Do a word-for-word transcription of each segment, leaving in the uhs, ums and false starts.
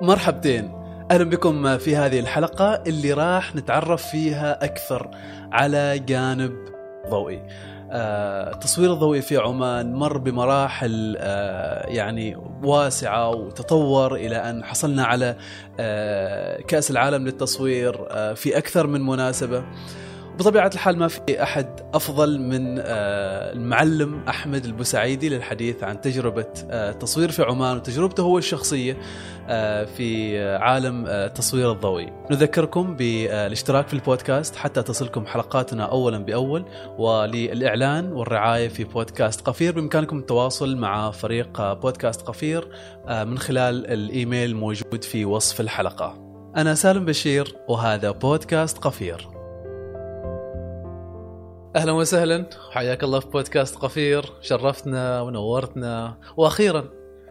مرحبتين، أهلا بكم في هذه الحلقة اللي راح نتعرف فيها أكثر على جانب ضوئي. التصوير آه، الضوئي في عمان مر بمراحل آه، يعني واسعة وتطور إلى أن حصلنا على آه، كأس العالم للتصوير آه، في أكثر من مناسبة. بطبيعة الحال ما في أحد أفضل من المعلم أحمد البوسعيدي للحديث عن تجربة التصوير في عمان وتجربته هو الشخصية في عالم التصوير الضوئي. نذكركم بالاشتراك في البودكاست حتى تصلكم حلقاتنا أولا بأول، وللإعلان والرعاية في بودكاست قفير بإمكانكم التواصل مع فريق بودكاست قفير من خلال الإيميل الموجود في وصف الحلقة. أنا سالم بشير وهذا بودكاست قفير. أهلا وسهلا، حياك الله في بودكاست قفير. شرفتنا ونورتنا. وأخيرا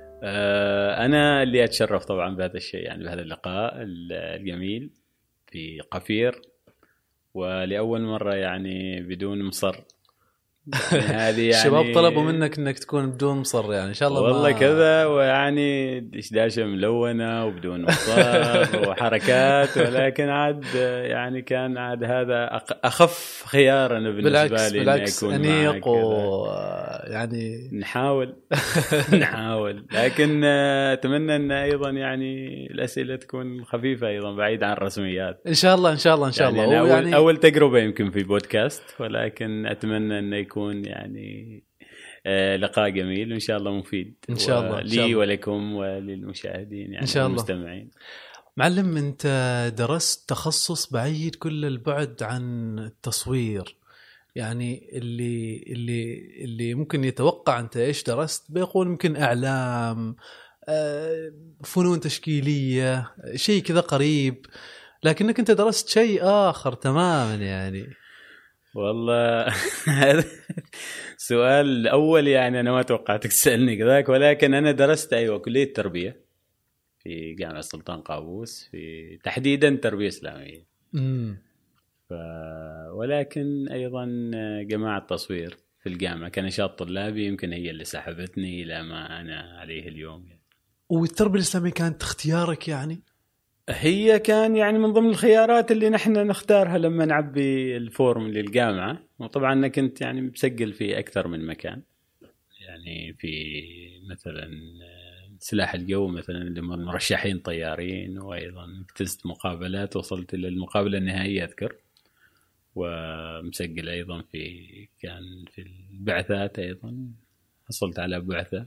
أنا اللي أتشرف طبعا بهذا الشيء، يعني بهذا اللقاء الجميل في قفير، ولأول مرة يعني بدون مصر. يعني هذه يعني الشباب طلبوا منك انك تكون بدون مصر، يعني ان شاء الله والله ما... كذا، ويعني دشداشه ملونه وبدون مصر وحركات، ولكن عاد يعني كان عاد هذا اخف خيار انا بالنسبه بالعكس لي. بالعكس انيق و يعني نحاول نحاول لكن اتمنى ان ايضا يعني الاسئله تكون خفيفه ايضا بعيد عن الرسميات ان شاء الله ان شاء الله ان شاء يعني الله. أول, يعني اول تجربه يمكن في بودكاست، ولكن اتمنى انه يكون يعني آه لقاء جميل وإن شاء الله مفيد إن شاء الله لي ولكم وللمشاهدين يعني إن شاء الله. والمستمعين. معلم، أنت درست تخصص بعيد كل البعد عن التصوير، يعني اللي اللي اللي ممكن يتوقع أنت إيش درست بيقول يمكن إعلام، فنون تشكيلية، شيء كذا قريب، لكنك أنت درست شيء آخر تماما. يعني والله هذا سؤال الأول، يعني أنا ما توقعتك تسألني كذاك، ولكن أنا درست أيوة كلية تربية في جامعة سلطان قابوس، في تحديدا تربية إسلامية. امم ف... ولكن أيضا جماعة تصوير في الجامعة كنشاط طلابي يمكن هي اللي سحبتني إلى ما أنا عليه اليوم يعني. والتربية الإسلامية كانت اختيارك؟ يعني هي كان يعني من ضمن الخيارات اللي نحن نختارها لما نعبي الفورم للجامعة، وطبعا أنا كنت يعني مسجل في أكثر من مكان، يعني في مثلا سلاح الجو مثلا لما مرشحين طيارين، وأيضا اجتزت مقابلات وصلت إلى المقابلة النهائية أذكر، ومسجل أيضا في كان في البعثات، أيضا حصلت على بعثة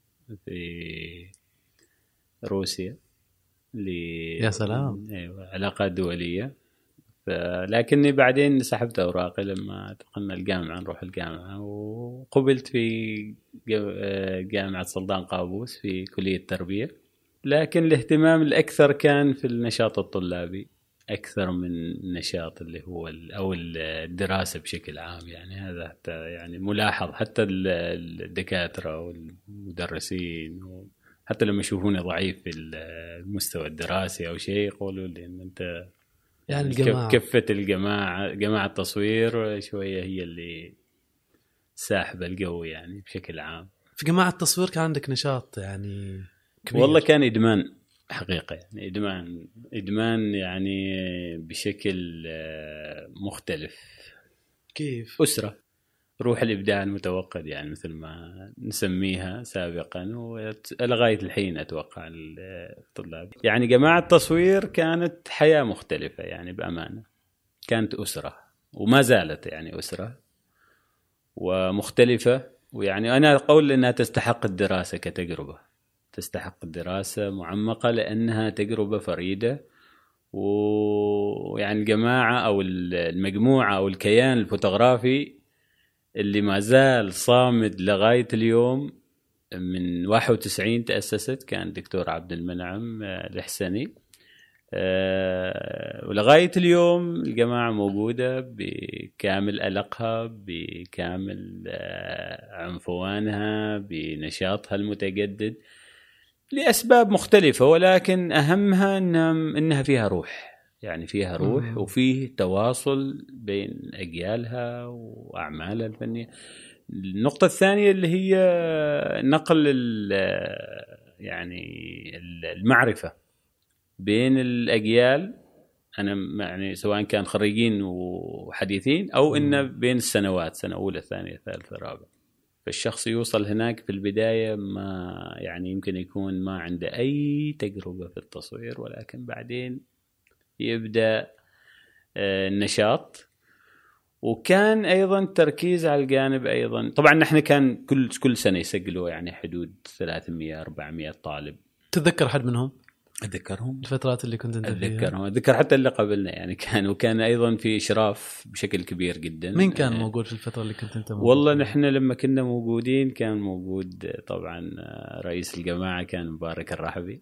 في روسيا يا سلام. أيوة علاقات دولية. لكني بعدين سحبت أوراقي لما دخلنا الجامعة، نروح الجامعة، وقبلت في جامعة سلطان قابوس في كلية التربية. لكن الاهتمام الأكثر كان في النشاط الطلابي أكثر من النشاط اللي هو أو الدراسة بشكل عام. يعني هذا حتى يعني ملاحظ حتى الدكاترة والمدرسين، حتى لما يشوفوني ضعيف في المستوى الدراسي أو شيء يقولوا لي إن أنت يعني الجماعة كفة الجماعة جماعة التصوير شوية هي اللي ساحب الجو يعني بشكل عام. في جماعة التصوير كان عندك نشاط يعني كبير؟ والله كان إدمان حقيقة، يعني إدمان إدمان يعني بشكل مختلف. كيف؟ أسرة، روح الإبداع المتوقد يعني مثل ما نسميها سابقا، ولغاية الحين أتوقع الطلاب. يعني جماعة التصوير كانت حياة مختلفة يعني بأمانة، كانت أسرة وما زالت يعني أسرة ومختلفة. ويعني أنا أقول إنها تستحق الدراسة كتجربة، تستحق الدراسة معمقة لأنها تجربة فريدة. ويعني الجماعة أو المجموعة أو الكيان الفوتوغرافي اللي ما زال صامد لغاية اليوم، من واحد وتسعين تأسست، كان دكتور عبد المنعم الحسني، ولغاية اليوم الجماعة موجودة بكامل ألقها، بكامل عنفوانها، بنشاطها المتجدد لأسباب مختلفة، ولكن أهمها إنها فيها روح، يعني فيها روح مم. وفيه تواصل بين أجيالها وأعمالها الفنية. النقطة الثانية اللي هي نقل يعني المعرفة بين الأجيال، أنا يعني سواء كان خريجين وحديثين أو إنه بين السنوات، سنة أولى ثانية ثالثة رابعة. فالشخص يوصل هناك في البداية ما يعني يمكن يكون ما عنده أي تجربة في التصوير، ولكن بعدين يبدأ النشاط. وكان أيضا تركيز على الجانب أيضا، طبعا نحن كان كل كل سنة يسجلوا يعني حدود ثلاثمية أربعمية طالب. تذكر حد منهم؟ أتذكرهم الفترات اللي كنت انت فيها. أتذكرهم، أتذكر حتى اللي قبلنا يعني كان، وكان أيضا في إشراف بشكل كبير جدا. مين كان موجود في الفترة اللي كنت انت موجود؟ والله نحن لما كنا موجودين كان موجود طبعا رئيس الجماعة كان مبارك الرحبي،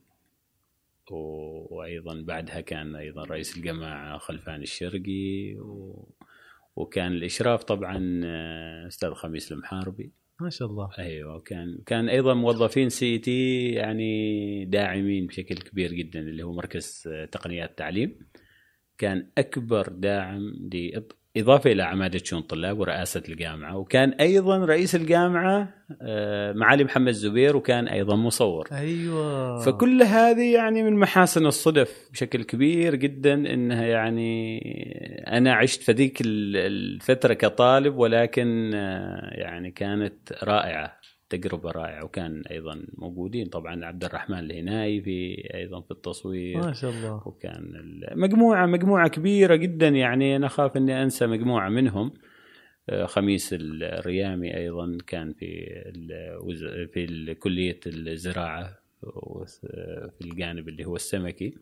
وأيضا بعدها كان أيضا رئيس الجماعة خلفان الشرقي، و... وكان الإشراف طبعا أستاذ خميس المحاربي ما شاء الله. أيوة، كان كان أيضا موظفين سي تي يعني داعمين بشكل كبير جدا، اللي هو مركز تقنيات التعليم كان أكبر داعم إضافة إلى عمادة شؤون الطلاب ورئاسة الجامعة. وكان أيضا رئيس الجامعة معالي محمد زبير، وكان أيضا مصور. أيوة. فكل هذه يعني من محاسن الصدف بشكل كبير جدا، إنها يعني أنا عشت في ذيك الفترة كطالب، ولكن يعني كانت رائعة، تجربة رائعة. وكان أيضا موجودين طبعا عبد الرحمن الهناي في أيضا في التصوير ما شاء الله. وكان مجموعة مجموعة كبيرة جدا، يعني أنا خاف إني أنسى مجموعة منهم. خميس الريامي أيضا كان في في كلية الزراعة في الجانب اللي هو السمكي.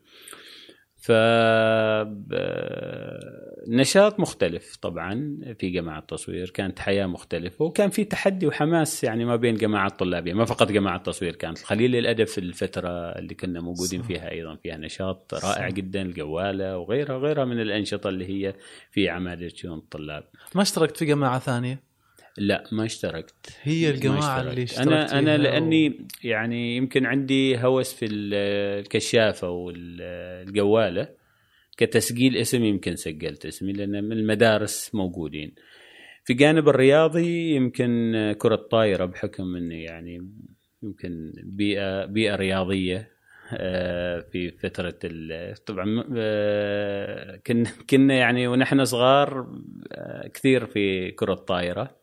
فنشاط مختلف طبعا في جماعة التصوير، كانت حياة مختلفة، وكان في تحدي وحماس يعني ما بين جماعة الطلابية، ما فقط جماعة التصوير، كانت الخليل للأدب في الفترة اللي كنا موجودين فيها أيضا فيها نشاط رائع جدا، الجوالة وغيرها غيرها من الأنشطة اللي هي في عمادة شؤون الطلاب. ما اشتركت في جماعة ثانية؟ لا ما اشتركت. هي الجماعة اللي اشتركت أنا أنا لأني يعني يمكن عندي هوس في الكشافة والجوالة كتسجيل اسم، يمكن سجلت اسمي لأن من المدارس موجودين. في جانب الرياضي يمكن كرة طايرة، بحكم إني يعني يمكن بيئة بيئة رياضية في فترة طبعا كنا كنا يعني ونحن صغار كثير في كرة طايرة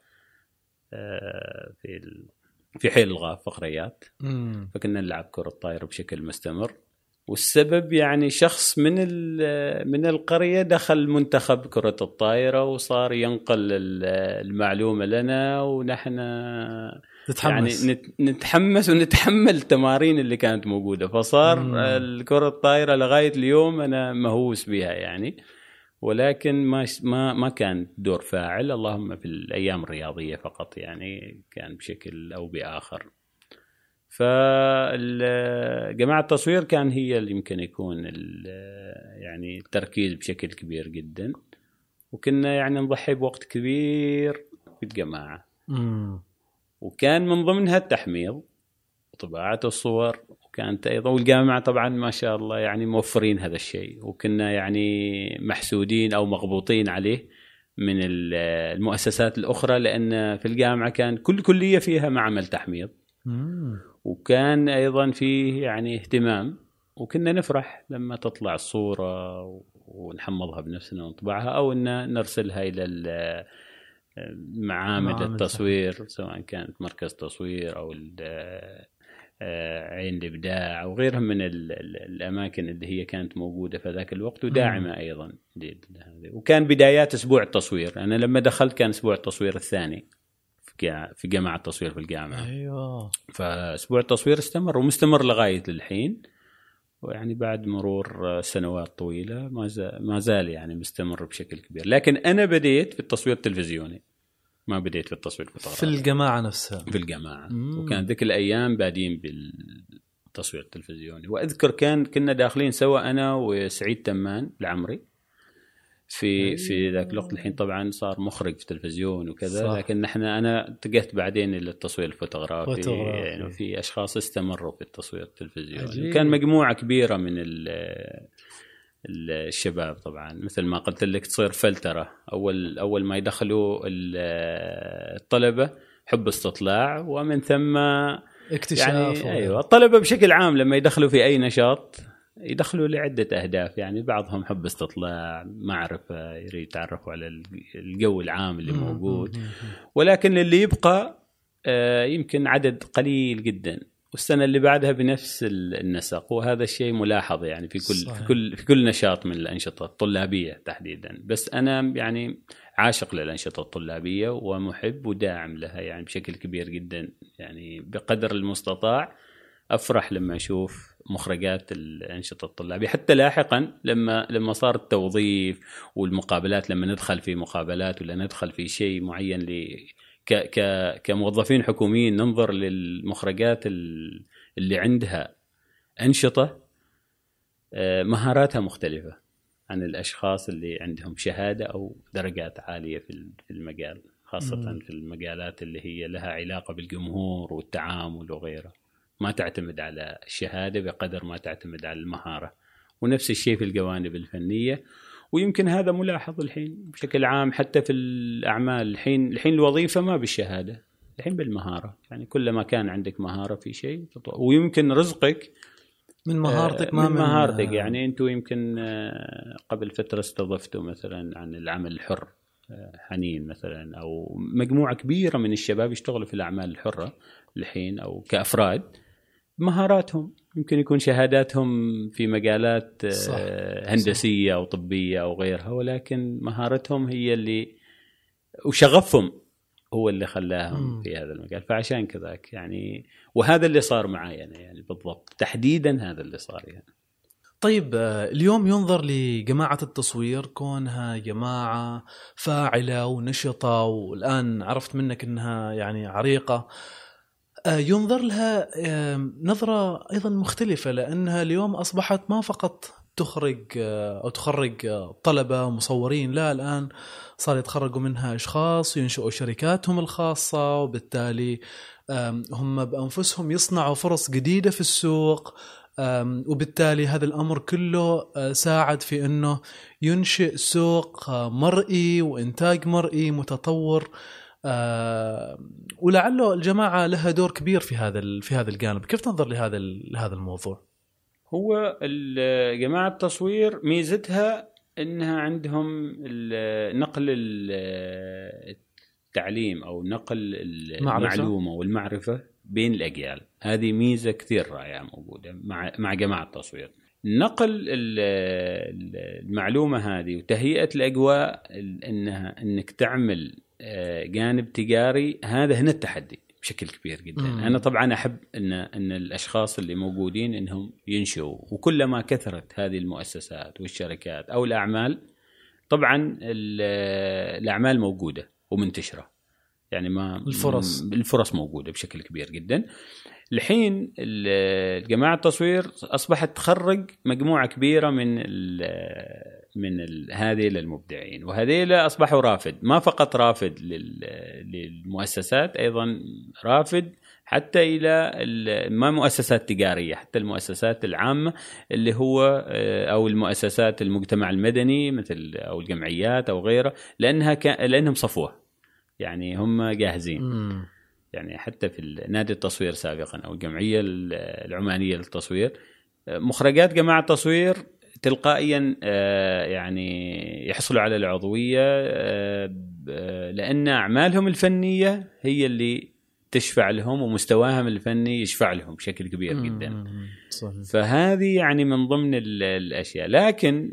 في في حي الغاف فقريات، فكنا نلعب كرة طايرة بشكل مستمر. والسبب يعني شخص من من القرية دخل منتخب كرة الطايرة وصار ينقل المعلومة لنا، ونحن تتحمس. يعني نتحمس ونتحمل التمارين اللي كانت موجودة، فصار الكرة الطايرة لغاية اليوم أنا مهووس بها يعني. ولكن ما ما ما كان دور فاعل، اللهم في الأيام الرياضية فقط يعني كان بشكل أو بآخر. فجماعة التصوير كان هي اللي يمكن يكون يعني التركيز بشكل كبير جدا، وكنا يعني نضحي بوقت كبير في الجماعة. مم. وكان من ضمنها التحميض وطباعة الصور، وكانت أيضا والجامعة طبعا ما شاء الله يعني موفرين هذا الشيء، وكنا يعني محسودين أو مغبوطين عليه من المؤسسات الأخرى، لأن في الجامعة كان كل كلية فيها معمل تحميض. مم. وكان أيضا فيه يعني اهتمام، وكنا نفرح لما تطلع الصورة ونحمضها بنفسنا ونطبعها، أو أن نرسلها إلى معامل التصوير سواء كانت مركز تصوير أو عين الإبداع أو غيرها من الأماكن اللي هي كانت موجودة في ذاك الوقت وداعمة أيضا. وكان بدايات أسبوع التصوير، أنا لما دخلت كان أسبوع التصوير الثاني في جامعة التصوير في الجامعة. أيوة. فأسبوع التصوير استمر ومستمر لغاية الحين، ويعني بعد مرور سنوات طويلة ما زال ما زال يعني مستمر بشكل كبير. لكن أنا بديت في التصوير التلفزيوني، ما بديت في التصوير الفوتوغرافي. في الجماعة نفسها. في الجماعة. مم. وكان ذيك الأيام بادين بالتصوير التلفزيوني. وأذكر كان كنا داخلين سوا أنا وسعيد تمان العمري في في ذاك الوقت. الحين طبعا صار مخرج في التلفزيون وكذا، صح. لكن نحن أنا اتجهت بعدين إلى التصوير الفوتوغرافي. فوتوغرافي. يعني في أشخاص استمروا في التصوير التلفزيوني. كان مجموعة كبيرة من الشباب طبعا مثل ما قلت لك تصير فلترة. أول أول ما يدخلوا الطلبة حب استطلاع، ومن ثم اكتشاف. يعني أيوة الطلبة بشكل عام لما يدخلوا في أي نشاط يدخلوا لعدة أهداف، يعني بعضهم حب استطلاع، معرفة، يريد يتعرفوا على الجو العام اللي موجود، ولكن اللي يبقى يمكن عدد قليل جدا، والسنة اللي بعدها بنفس النسق. وهذا الشيء ملاحظ يعني في كل صحيح. في كل في كل نشاط من الأنشطة الطلابية تحديدا. بس أنا يعني عاشق للأنشطة الطلابية ومحب وداعم لها يعني بشكل كبير جدا، يعني بقدر المستطاع أفرح لما أشوف مخرجات الأنشطة الطلابية. حتى لاحقا لما لما صار التوظيف والمقابلات، لما ندخل في مقابلات ولا ندخل في شيء معين ل ك ك كموظفين حكوميين، ننظر للمخرجات اللي عندها أنشطة مهاراتها مختلفة عن الأشخاص اللي عندهم شهادة أو درجات عالية في المجال، خاصة م. في المجالات اللي هي لها علاقة بالجمهور والتعامل وغيره. ما تعتمد على الشهادة بقدر ما تعتمد على المهارة. ونفس الشيء في الجوانب الفنية، ويمكن هذا ملاحظ الحين بشكل عام حتى في الأعمال. الحين الحين الوظيفة ما بالشهادة، الحين بالمهارة. يعني كلما كان عندك مهارة في شيء، ويمكن رزقك من مهارتك ما من مهارتك. يعني أنتوا يمكن قبل فترة استضفتوا مثلا عن العمل الحر حنين مثلا، أو مجموعة كبيرة من الشباب يشتغلوا في الأعمال الحرة الحين أو كأفراد. مهاراتهم يمكن يكون شهاداتهم في مجالات صح. هندسية صح. أو طبية أو غيرها، ولكن مهارتهم هي اللي وشغفهم هو اللي خلاهم م. في هذا المجال. فعشان كذاك يعني، وهذا اللي صار معايا يعني, يعني بالضبط تحديدا هذا اللي صار يعني. طيب اليوم ينظر لجماعة التصوير كونها جماعة فاعلة ونشطة، والآن عرفت منك أنها يعني عريقة، ينظر لها نظرة أيضا مختلفة، لأنها اليوم أصبحت ما فقط تخرج أو تخرج طلبة مصورين، لا الآن صار يتخرجوا منها أشخاص ينشئوا شركاتهم الخاصة، وبالتالي هم بأنفسهم يصنعوا فرص جديدة في السوق، وبالتالي هذا الأمر كله ساعد في أنه ينشئ سوق مرئي وإنتاج مرئي متطور. آه ولعله الجماعة لها دور كبير في هذا في هذا الجانب. كيف تنظر لهذا لهذا الموضوع؟ هو جماعة التصوير ميزتها إنها عندهم نقل التعليم أو نقل المعلومة والمعرفة بين الأجيال. هذه ميزة كثير رائعة موجودة مع مع جماعة التصوير. نقل المعلومة هذه وتهيئة الأجواء، إنها إنك تعمل جانب تجاري، هذا هنا التحدي بشكل كبير جدا. مم. أنا طبعا أحب أن أن الأشخاص اللي موجودين إنهم ينشئوا، وكلما كثرت هذه المؤسسات والشركات أو الأعمال، طبعا الأعمال موجودة ومنتشرة، يعني ما الفرص الفرص موجودة بشكل كبير جدا. الحين الجماعة التصوير أصبحت تخرج مجموعة كبيرة من ال من ال هذه للمبدعين، وهذه أصبحوا رافد، ما فقط رافد للمؤسسات، أيضا رافد حتى إلى ما مؤسسات تجارية، حتى المؤسسات العامة اللي هو أو المؤسسات المجتمع المدني مثل أو الجمعيات أو غيرها، لأنها كان لأنهم صفوة، يعني هم جاهزين. م. يعني حتى في نادي التصوير سابقا أو الجمعية العمانية للتصوير، مخرجات جماعة التصوير تلقائيا يعني يحصلوا على العضوية، لأن أعمالهم الفنية هي اللي تشفع لهم، ومستواهم الفني يشفع لهم بشكل كبير جدا. صحيح. فهذه يعني من ضمن الأشياء. لكن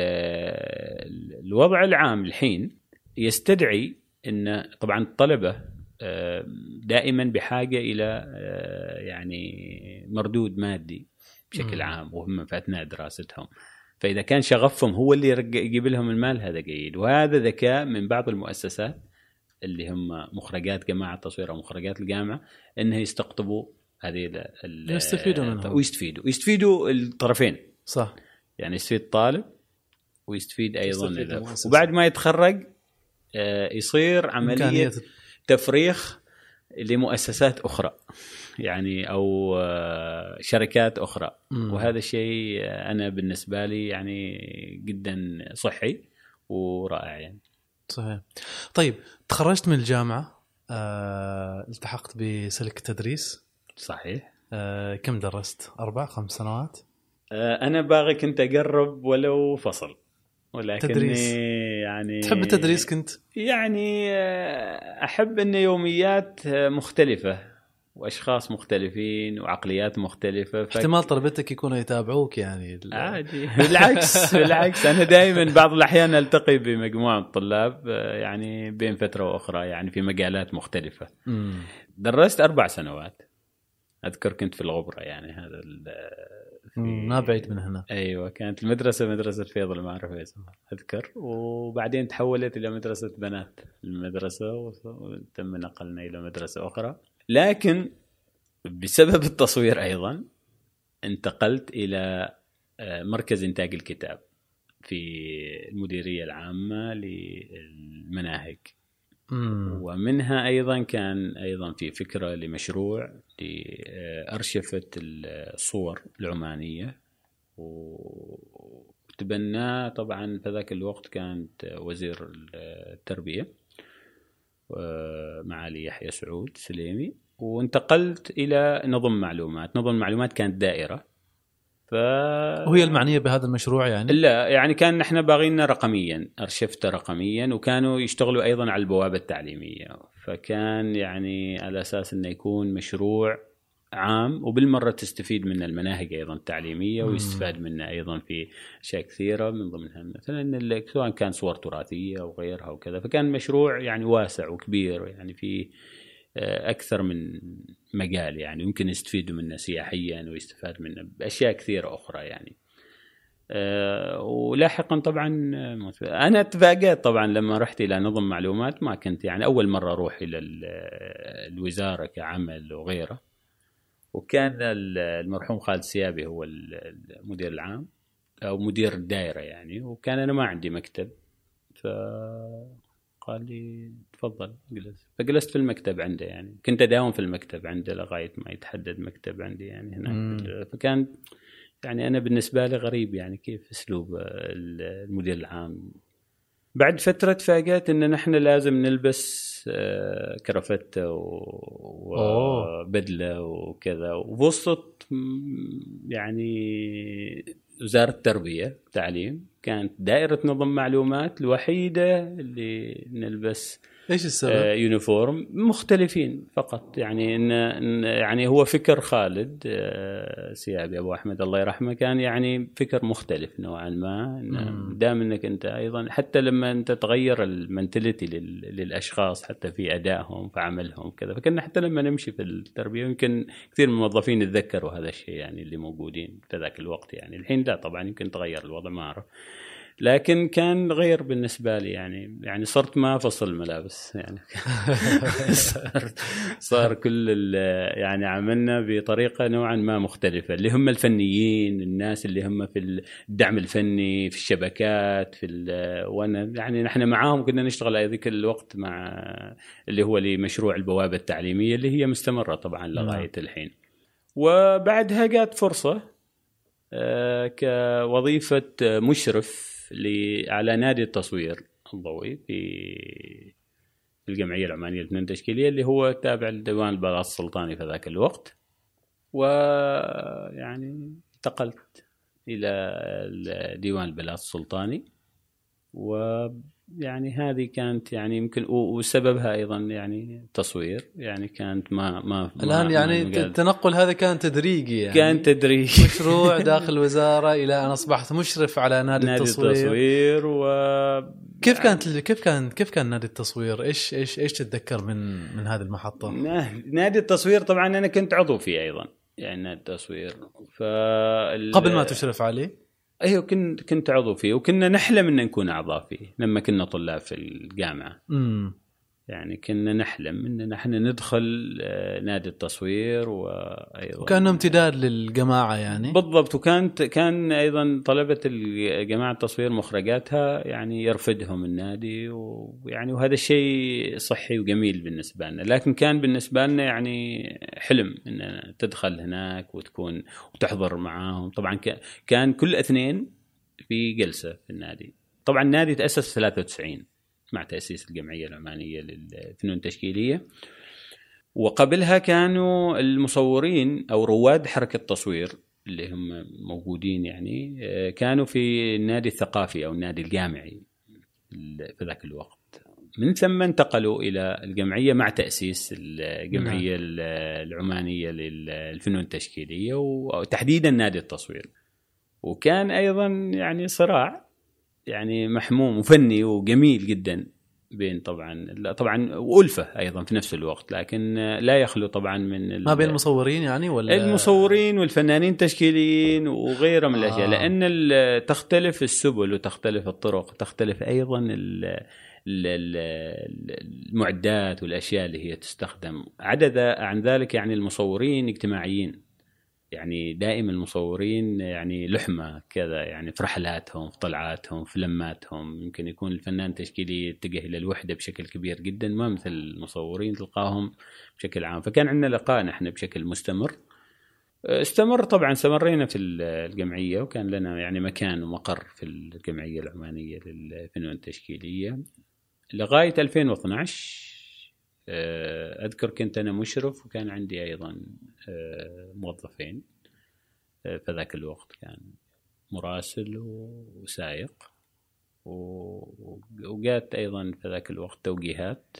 الوضع العام الحين يستدعي أن طبعا الطلبة دائما بحاجة إلى يعني مردود مادي بشكل عام، وهم في أثناء دراستهم. فإذا كان شغفهم هو اللي يجيب لهم المال، هذا جيد. وهذا ذكاء من بعض المؤسسات اللي هم مخرجات جماعة التصوير أو مخرجات الجامعة، إنه يستقطبوا هذه يستفيدوا منها ويستفيدوا يستفيدوا الطرفين. صح، يعني يستفيد الطالب ويستفيد أيضا، وبعد ما يتخرج يصير عملية تفريخ لمؤسسات أخرى يعني أو شركات أخرى. م. وهذا الشيء أنا بالنسبة لي يعني جدا صحي ورائع يعني. صحيح. طيب تخرجت من الجامعة، أه، التحقت بسلك التدريس. صحيح. أه، كم درست؟ أربع خمس سنوات؟ أنا باغي كنت أقرب ولو فصل، ولكني يعني تحب التدريس كنت؟ يعني أحب أن يوميات مختلفة وأشخاص مختلفين وعقليات مختلفة. ف... احتمال طلبتك يكونوا يتابعوك يعني عادي. بالعكس بالعكس أنا دائما بعض الأحيان ألتقي بمجموعة الطلاب يعني بين فترة وأخرى يعني في مجالات مختلفة. م. درست أربع سنوات أذكر، كنت في الغبرة يعني هذا في... ما بعيد من هنا. أيوة كانت المدرسة مدرسة فيض المعرفة أذكر، وبعدين تحولت إلى مدرسة بنات المدرسة وتم نقلنا إلى مدرسة أخرى. لكن بسبب التصوير أيضا انتقلت إلى مركز إنتاج الكتاب في المديرية العامة للمناهج. ومنها أيضا كان أيضا في فكرة لمشروع لأرشفة الصور العمانية، وتبناه طبعا في ذاك الوقت كانت وزير التربية معالي يحيى سعود سليمي. وانتقلت إلى نظم معلومات. نظم معلومات كانت دائرة، ف... وهي المعنية بهذا المشروع يعني؟ لا يعني كان نحن باغينا رقميا، أرشفته رقميا، وكانوا يشتغلوا أيضا على البوابة التعليمية. فكان يعني على أساس أنه يكون مشروع عام وبالمرة تستفيد من المناهج أيضا التعليمية، ويستفاد منه أيضا في أشياء كثيرة من ضمنها مثلا سواء كان صور تراثية أو غيرها وكذا. فكان مشروع يعني واسع وكبير يعني في أكثر من مجال، يعني يمكن يستفيدوا منه سياحيا ويستفاد منه بأشياء كثيرة أخرى يعني. أه ولاحقا طبعا أنا اتفاجأت طبعا لما رحت إلى نظم معلومات. ما كنت يعني أول مرة أروح إلى الوزارة كعمل وغيره، وكان المرحوم خالد سيابي هو المدير العام أو مدير الدائرة يعني، وكان أنا ما عندي مكتب، فقال لي تفضل جلس. فجلست في المكتب عنده يعني، كنت أداوم في المكتب عنده لغاية ما يتحدد مكتب عندي يعني هناك. فكان يعني أنا بالنسبة لي غريب يعني كيف أسلوب المدير العام. بعد فترة تفاجأت إن نحن لازم نلبس كرافتة وبدلة وكذا، ووسط يعني وزارة التربية والتعليم كانت دائرة نظم معلومات الوحيدة اللي نلبس إيش السبب؟ آه يونيفورم مختلفين فقط يعني. إن يعني هو فكر خالد آه سيابي أبو أحمد الله يرحمه، كان يعني فكر مختلف نوعا ما. إن دام إنك أنت أيضا حتى لما أنت تغير المنتاليتي للأشخاص حتى في أدائهم في عملهم كذا. فكنا حتى لما نمشي في التربية يمكن كثير من الموظفين يتذكروا هذا الشيء يعني اللي موجودين في ذاك الوقت يعني. الحين لا طبعا يمكن تغير الوضع ما أعرف، لكن كان غير بالنسبة لي يعني. يعني صرت ما أفصل الملابس يعني. صار, صار كل يعني عملنا بطريقة نوعا ما مختلفة. اللي هم الفنيين، الناس اللي هم في الدعم الفني في الشبكات في وانا يعني نحن معاهم كنا نشتغل على ذيك الوقت مع اللي هو لمشروع البوابة التعليمية اللي هي مستمرة طبعا لغاية الحين. وبعدها جات فرصة كوظيفة مشرف على نادي التصوير الضوئي في الجمعية العمانية للفنون التشكيلية اللي هو تابع لديوان البلاط السلطاني في ذاك الوقت. ويعني انتقلت إلى ديوان البلاط السلطاني، ويعني هذه كانت يعني يمكن وسببها أيضا يعني تصوير يعني كانت ما ما الآن ما يعني ما التنقل هذا كان تدريجي يعني كان تدريجي مشروع داخل الوزارة إلى أن أصبحت مشرف على نادي, نادي التصوير. التصوير و كيف كانت كيف كان كيف كان نادي التصوير؟ إيش إيش إيش تتذكر من من هذه المحطة؟ نادي التصوير طبعا أنا كنت عضو فيه أيضا يعني نادي التصوير فال... قبل ما تشرف عليه. ايوه كنت كنت عضو فيه، وكنا نحلم ان نكون اعضاء فيه لما كنا طلاب في الجامعه. امم يعني كنا نحلم ان نحن ندخل نادي التصوير، وايضا وكان امتداد للجماعه يعني بالضبط. وكانت كان ايضا طلبه الجماعه التصوير مخرجاتها يعني يرفدهم النادي، ويعني وهذا الشيء صحي وجميل بالنسبه لنا. لكن كان بالنسبه لنا يعني حلم ان تدخل هناك وتكون وتحضر معاهم. طبعا كان كل اثنين في جلسه في النادي. طبعا النادي تاسس في ثلاثة وتسعين مع تأسيس الجمعية العمانية للفنون التشكيلية، وقبلها كانوا المصورين أو رواد حركة التصوير اللي هم موجودين يعني كانوا في النادي الثقافي أو النادي الجامعي في ذاك الوقت. من ثم انتقلوا إلى الجمعية مع تأسيس الجمعية العمانية للفنون التشكيلية وتحديدا نادي التصوير. وكان أيضا يعني صراع يعني محموم وفني وجميل جدا بين طبعا طبعا وألفة أيضا في نفس الوقت، لكن لا يخلو طبعا من ما بين المصورين يعني ولا المصورين والفنانين التشكيليين وغيرها من الأشياء. آه. لأن تختلف السبل وتختلف الطرق، تختلف أيضا المعدات والأشياء اللي هي تستخدم. عدد عن ذلك يعني المصورين اجتماعيين، يعني دائما المصورين يعني لحمة كذا، يعني في رحلاتهم في طلعاتهم في لماتهم. يمكن يكون الفنان تشكيلي يتجه إلى الوحدة بشكل كبير جدا، ما مثل المصورين تلقاهم بشكل عام. فكان عندنا لقاء نحن بشكل مستمر، استمر طبعا استمرينا في الجمعية، وكان لنا يعني مكان ومقر في الجمعية العمانية للفنون التشكيلية لغاية ألفين واثناشر. أذكر كنت أنا مشرف وكان عندي أيضا موظفين في ذاك الوقت، كان مراسل وسائق، وجاءت أيضا في ذاك الوقت توجيهات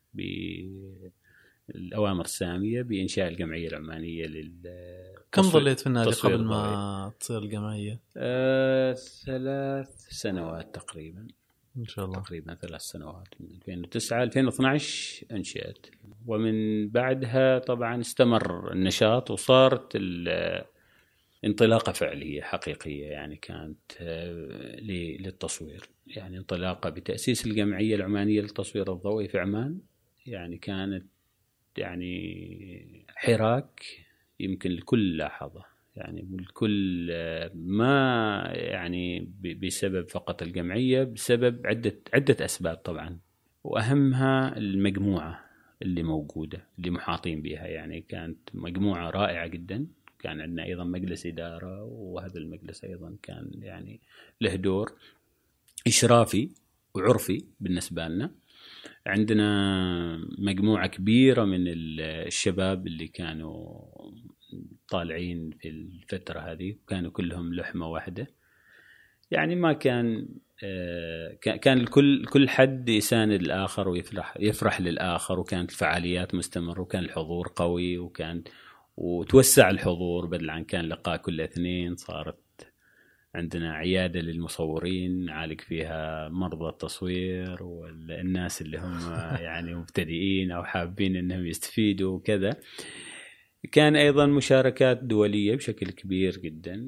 بالأوامر السامية بإنشاء الجمعية العمانية لل. كم ظليت في النادي قبل ما تصير الجمعية؟ أه ثلاث سنوات تقريبا إن شاء الله، تقريبا ثلاث سنوات، من ألفين وتسعة ألفين واثناشر أنشأت. ومن بعدها طبعا استمر النشاط وصارت الانطلاقة فعلية حقيقية، يعني كانت للتصوير، يعني انطلاقة بتأسيس الجمعية العمانية للتصوير الضوئي في عمان. يعني كانت يعني حراك يمكن الكل لاحظه، يعني الكل ما يعني بسبب فقط الجمعية، بسبب عدة عدة أسباب طبعا، وأهمها المجموعة اللي موجودة اللي محاطين بها. يعني كانت مجموعة رائعة جدا. كان عندنا أيضا مجلس إدارة، وهذا المجلس أيضا كان يعني له دور إشرافي وعرفي بالنسبة لنا. عندنا مجموعة كبيرة من الشباب اللي كانوا طالعين في الفترة هذه، كانوا كلهم لحمة واحدة، يعني ما كان كان الكل كل حد يساند الآخر ويفرح يفرح للآخر، وكانت الفعاليات مستمرة، وكان الحضور قوي، وكان وتوسع الحضور بدل عن كان لقاء كل اثنين. صارت عندنا عيادة للمصورين نعالج فيها مرضى التصوير والناس اللي هم يعني مبتدئين أو حابين أنهم يستفيدوا وكذا. كان أيضا مشاركات دولية بشكل كبير جدا،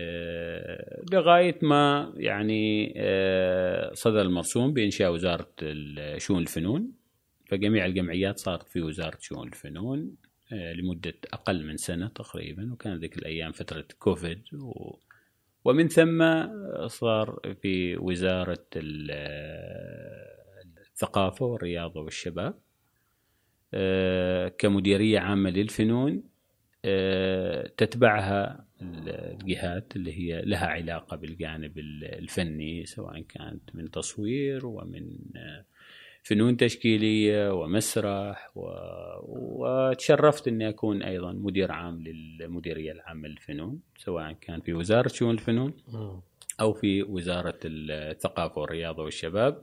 لغاية ما يعني صدر المرسوم بإنشاء وزارة شؤون الفنون. فجميع الجمعيات صارت في وزارة شؤون الفنون لمدة أقل من سنة تقريبا، وكان ذيك الأيام فترة كوفيد، و ومن ثم صار في وزارة الثقافة والرياضة والشباب كمديرية عامة للفنون، تتبعها الجهات اللي هي لها علاقة بالجانب الفني، سواء كانت من تصوير ومن فنون تشكيلية ومسرح، و... وتشرفت أني أكون أيضا مدير عام للمديرية العامة للفنون، سواء كان في وزارة شؤون الفنون أو في وزارة الثقافة والرياضة والشباب.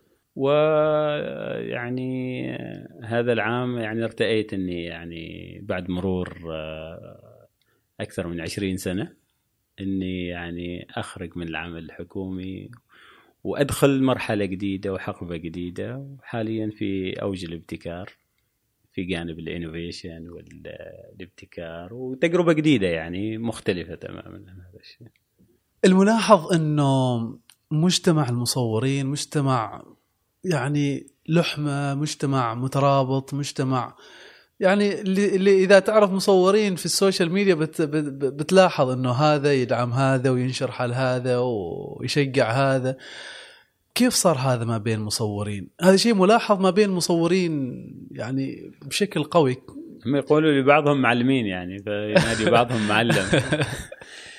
ويعني هذا العام يعني ارتأيت أني يعني بعد مرور أكثر من عشرين سنة أني يعني أخرج من العمل الحكومي وأدخل مرحلة جديدة وحقبة جديدة، وحاليا في أوج الابتكار في جانب الانوفيشن والابتكار، وتجربة جديدة يعني مختلفة تماما عن هذا الشيء. الملاحظ أنه مجتمع المصورين مجتمع يعني لحمة، مجتمع مترابط، مجتمع يعني اللي, اللي إذا تعرف مصورين في السوشيال ميديا بت بتلاحظ أنه هذا يدعم هذا وينشر حال هذا ويشجع هذا. كيف صار هذا ما بين مصورين؟ هذا شيء ملاحظ ما بين مصورين يعني بشكل قوي. هم يقولوا لبعضهم معلمين يعني، فينادي بعضهم معلم. ف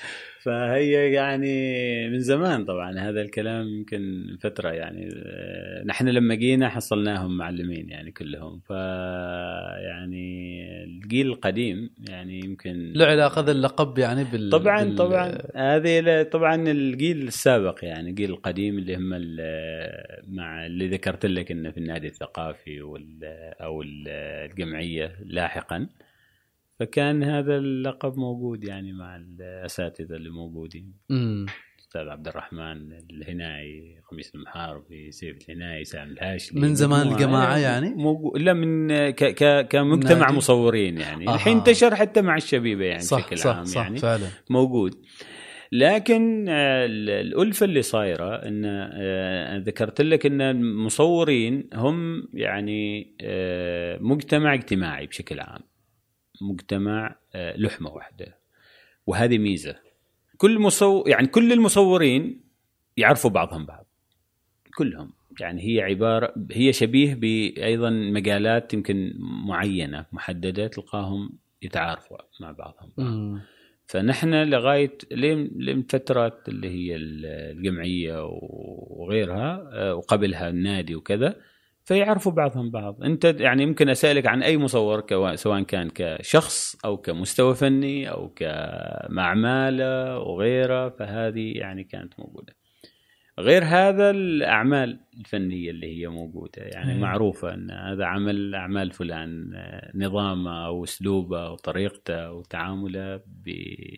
فهي يعني من زمان طبعا هذا الكلام يمكن فترة يعني نحن لما جينا حصلناهم معلمين يعني كلهم. ف يعني الجيل القديم يعني يمكن له علاقة ذا اللقب يعني بال طبعا بال... طبعا هذه طبعا الجيل السابق يعني الجيل القديم اللي هم مع اللي ذكرت لك انه في النادي الثقافي وال او الجمعية لاحقا، فكان هذا اللقب موجود يعني مع الأساتذة اللي موجودين. امم أستاذ عبد الرحمن الهنائي، خميس المحاربي، سيف الهنائي، سامي الهاشمي، من زمان الجماعة يعني موجود. لا من ك ك كمجتمع نادي. مصورين يعني الحين آه. انتشر حتى مع الشبيبة يعني صح بشكل صح عام صح يعني فعلا. موجود. لكن الألفة اللي صايرة إن ذكرت لك إن المصورين هم يعني مجتمع اجتماعي بشكل عام، مجتمع لحمة واحدة، وهذه ميزة. كل مصور يعني كل المصورين يعرفوا بعضهم بعض كلهم، يعني هي عبارة هي شبيه بأيضا مجالات يمكن معينة محددة تلقاهم يتعارفوا مع بعضهم بعض. فنحن لغاية لين فترات اللي هي الجمعية وغيرها وقبلها النادي وكذا فيعرفوا بعضهم بعض. انت يعني يمكن اسالك عن اي مصور سواء كان كشخص او كمستوى فني او كمعماله وغيره، فهذه يعني كانت موجوده. غير هذا الاعمال الفنيه اللي هي موجوده يعني م. معروفه ان هذا عمل اعمال فلان، نظامه او اسلوبه او طريقته وتعامله ب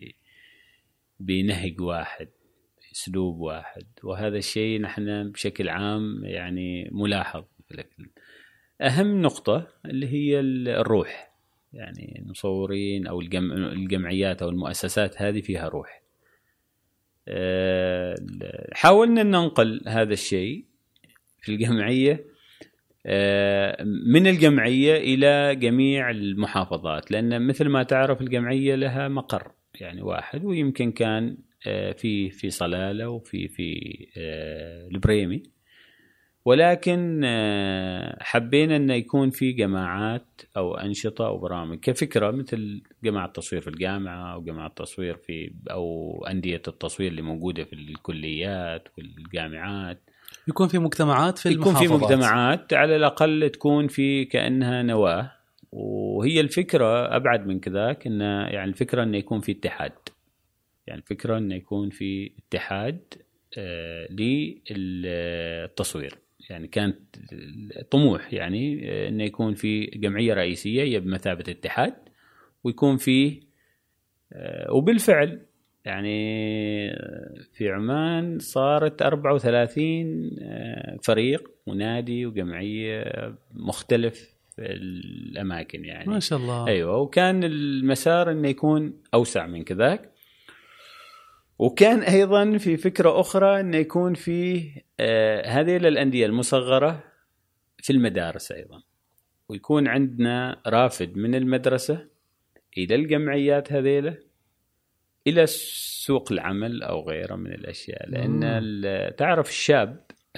بنهج واحد، اسلوب واحد، وهذا الشيء نحن بشكل عام يعني ملاحظ. أهم نقطة اللي هي الروح، يعني المصورين أو الجمع الجمعيات أو المؤسسات هذه فيها روح. حاولنا أن ننقل هذا الشيء في الجمعية من الجمعية إلى جميع المحافظات، لأن مثل ما تعرف الجمعية لها مقر يعني واحد، ويمكن كان في في صلالة وفي في البريمي، ولكن حبينا أن يكون في جماعات أو أنشطة أو برامج كفكرة مثل جماعة التصوير في الجامعة أو جماعة التصوير في أو أندية التصوير اللي موجودة في الكليات والجامعات. يكون في مجتمعات في المحافظات، يكون في مجتمعات على الأقل تكون في كأنها نواة. وهي الفكرة أبعد من كذاك، إن يعني الفكرة أن يكون في اتحاد، يعني الفكرة أن يكون في اتحاد آه للتصوير. يعني كانت طموح يعني أن يكون في جمعية رئيسية هي بمثابة اتحاد، ويكون فيه آه وبالفعل يعني في عمان صارت أربعة وثلاثين آه فريق ونادي وجمعية مختلف الأماكن يعني ما شاء الله. أيوة، وكان المسار أنه يكون أوسع من كذاك. وكان أيضا في فكرة أخرى أنه يكون فيه آه هذه الأندية المصغرة في المدارس أيضا، ويكون عندنا رافد من المدرسة إلى الجمعيات هذيله إلى سوق العمل أو غيره من الأشياء. لأن تعرف الشاب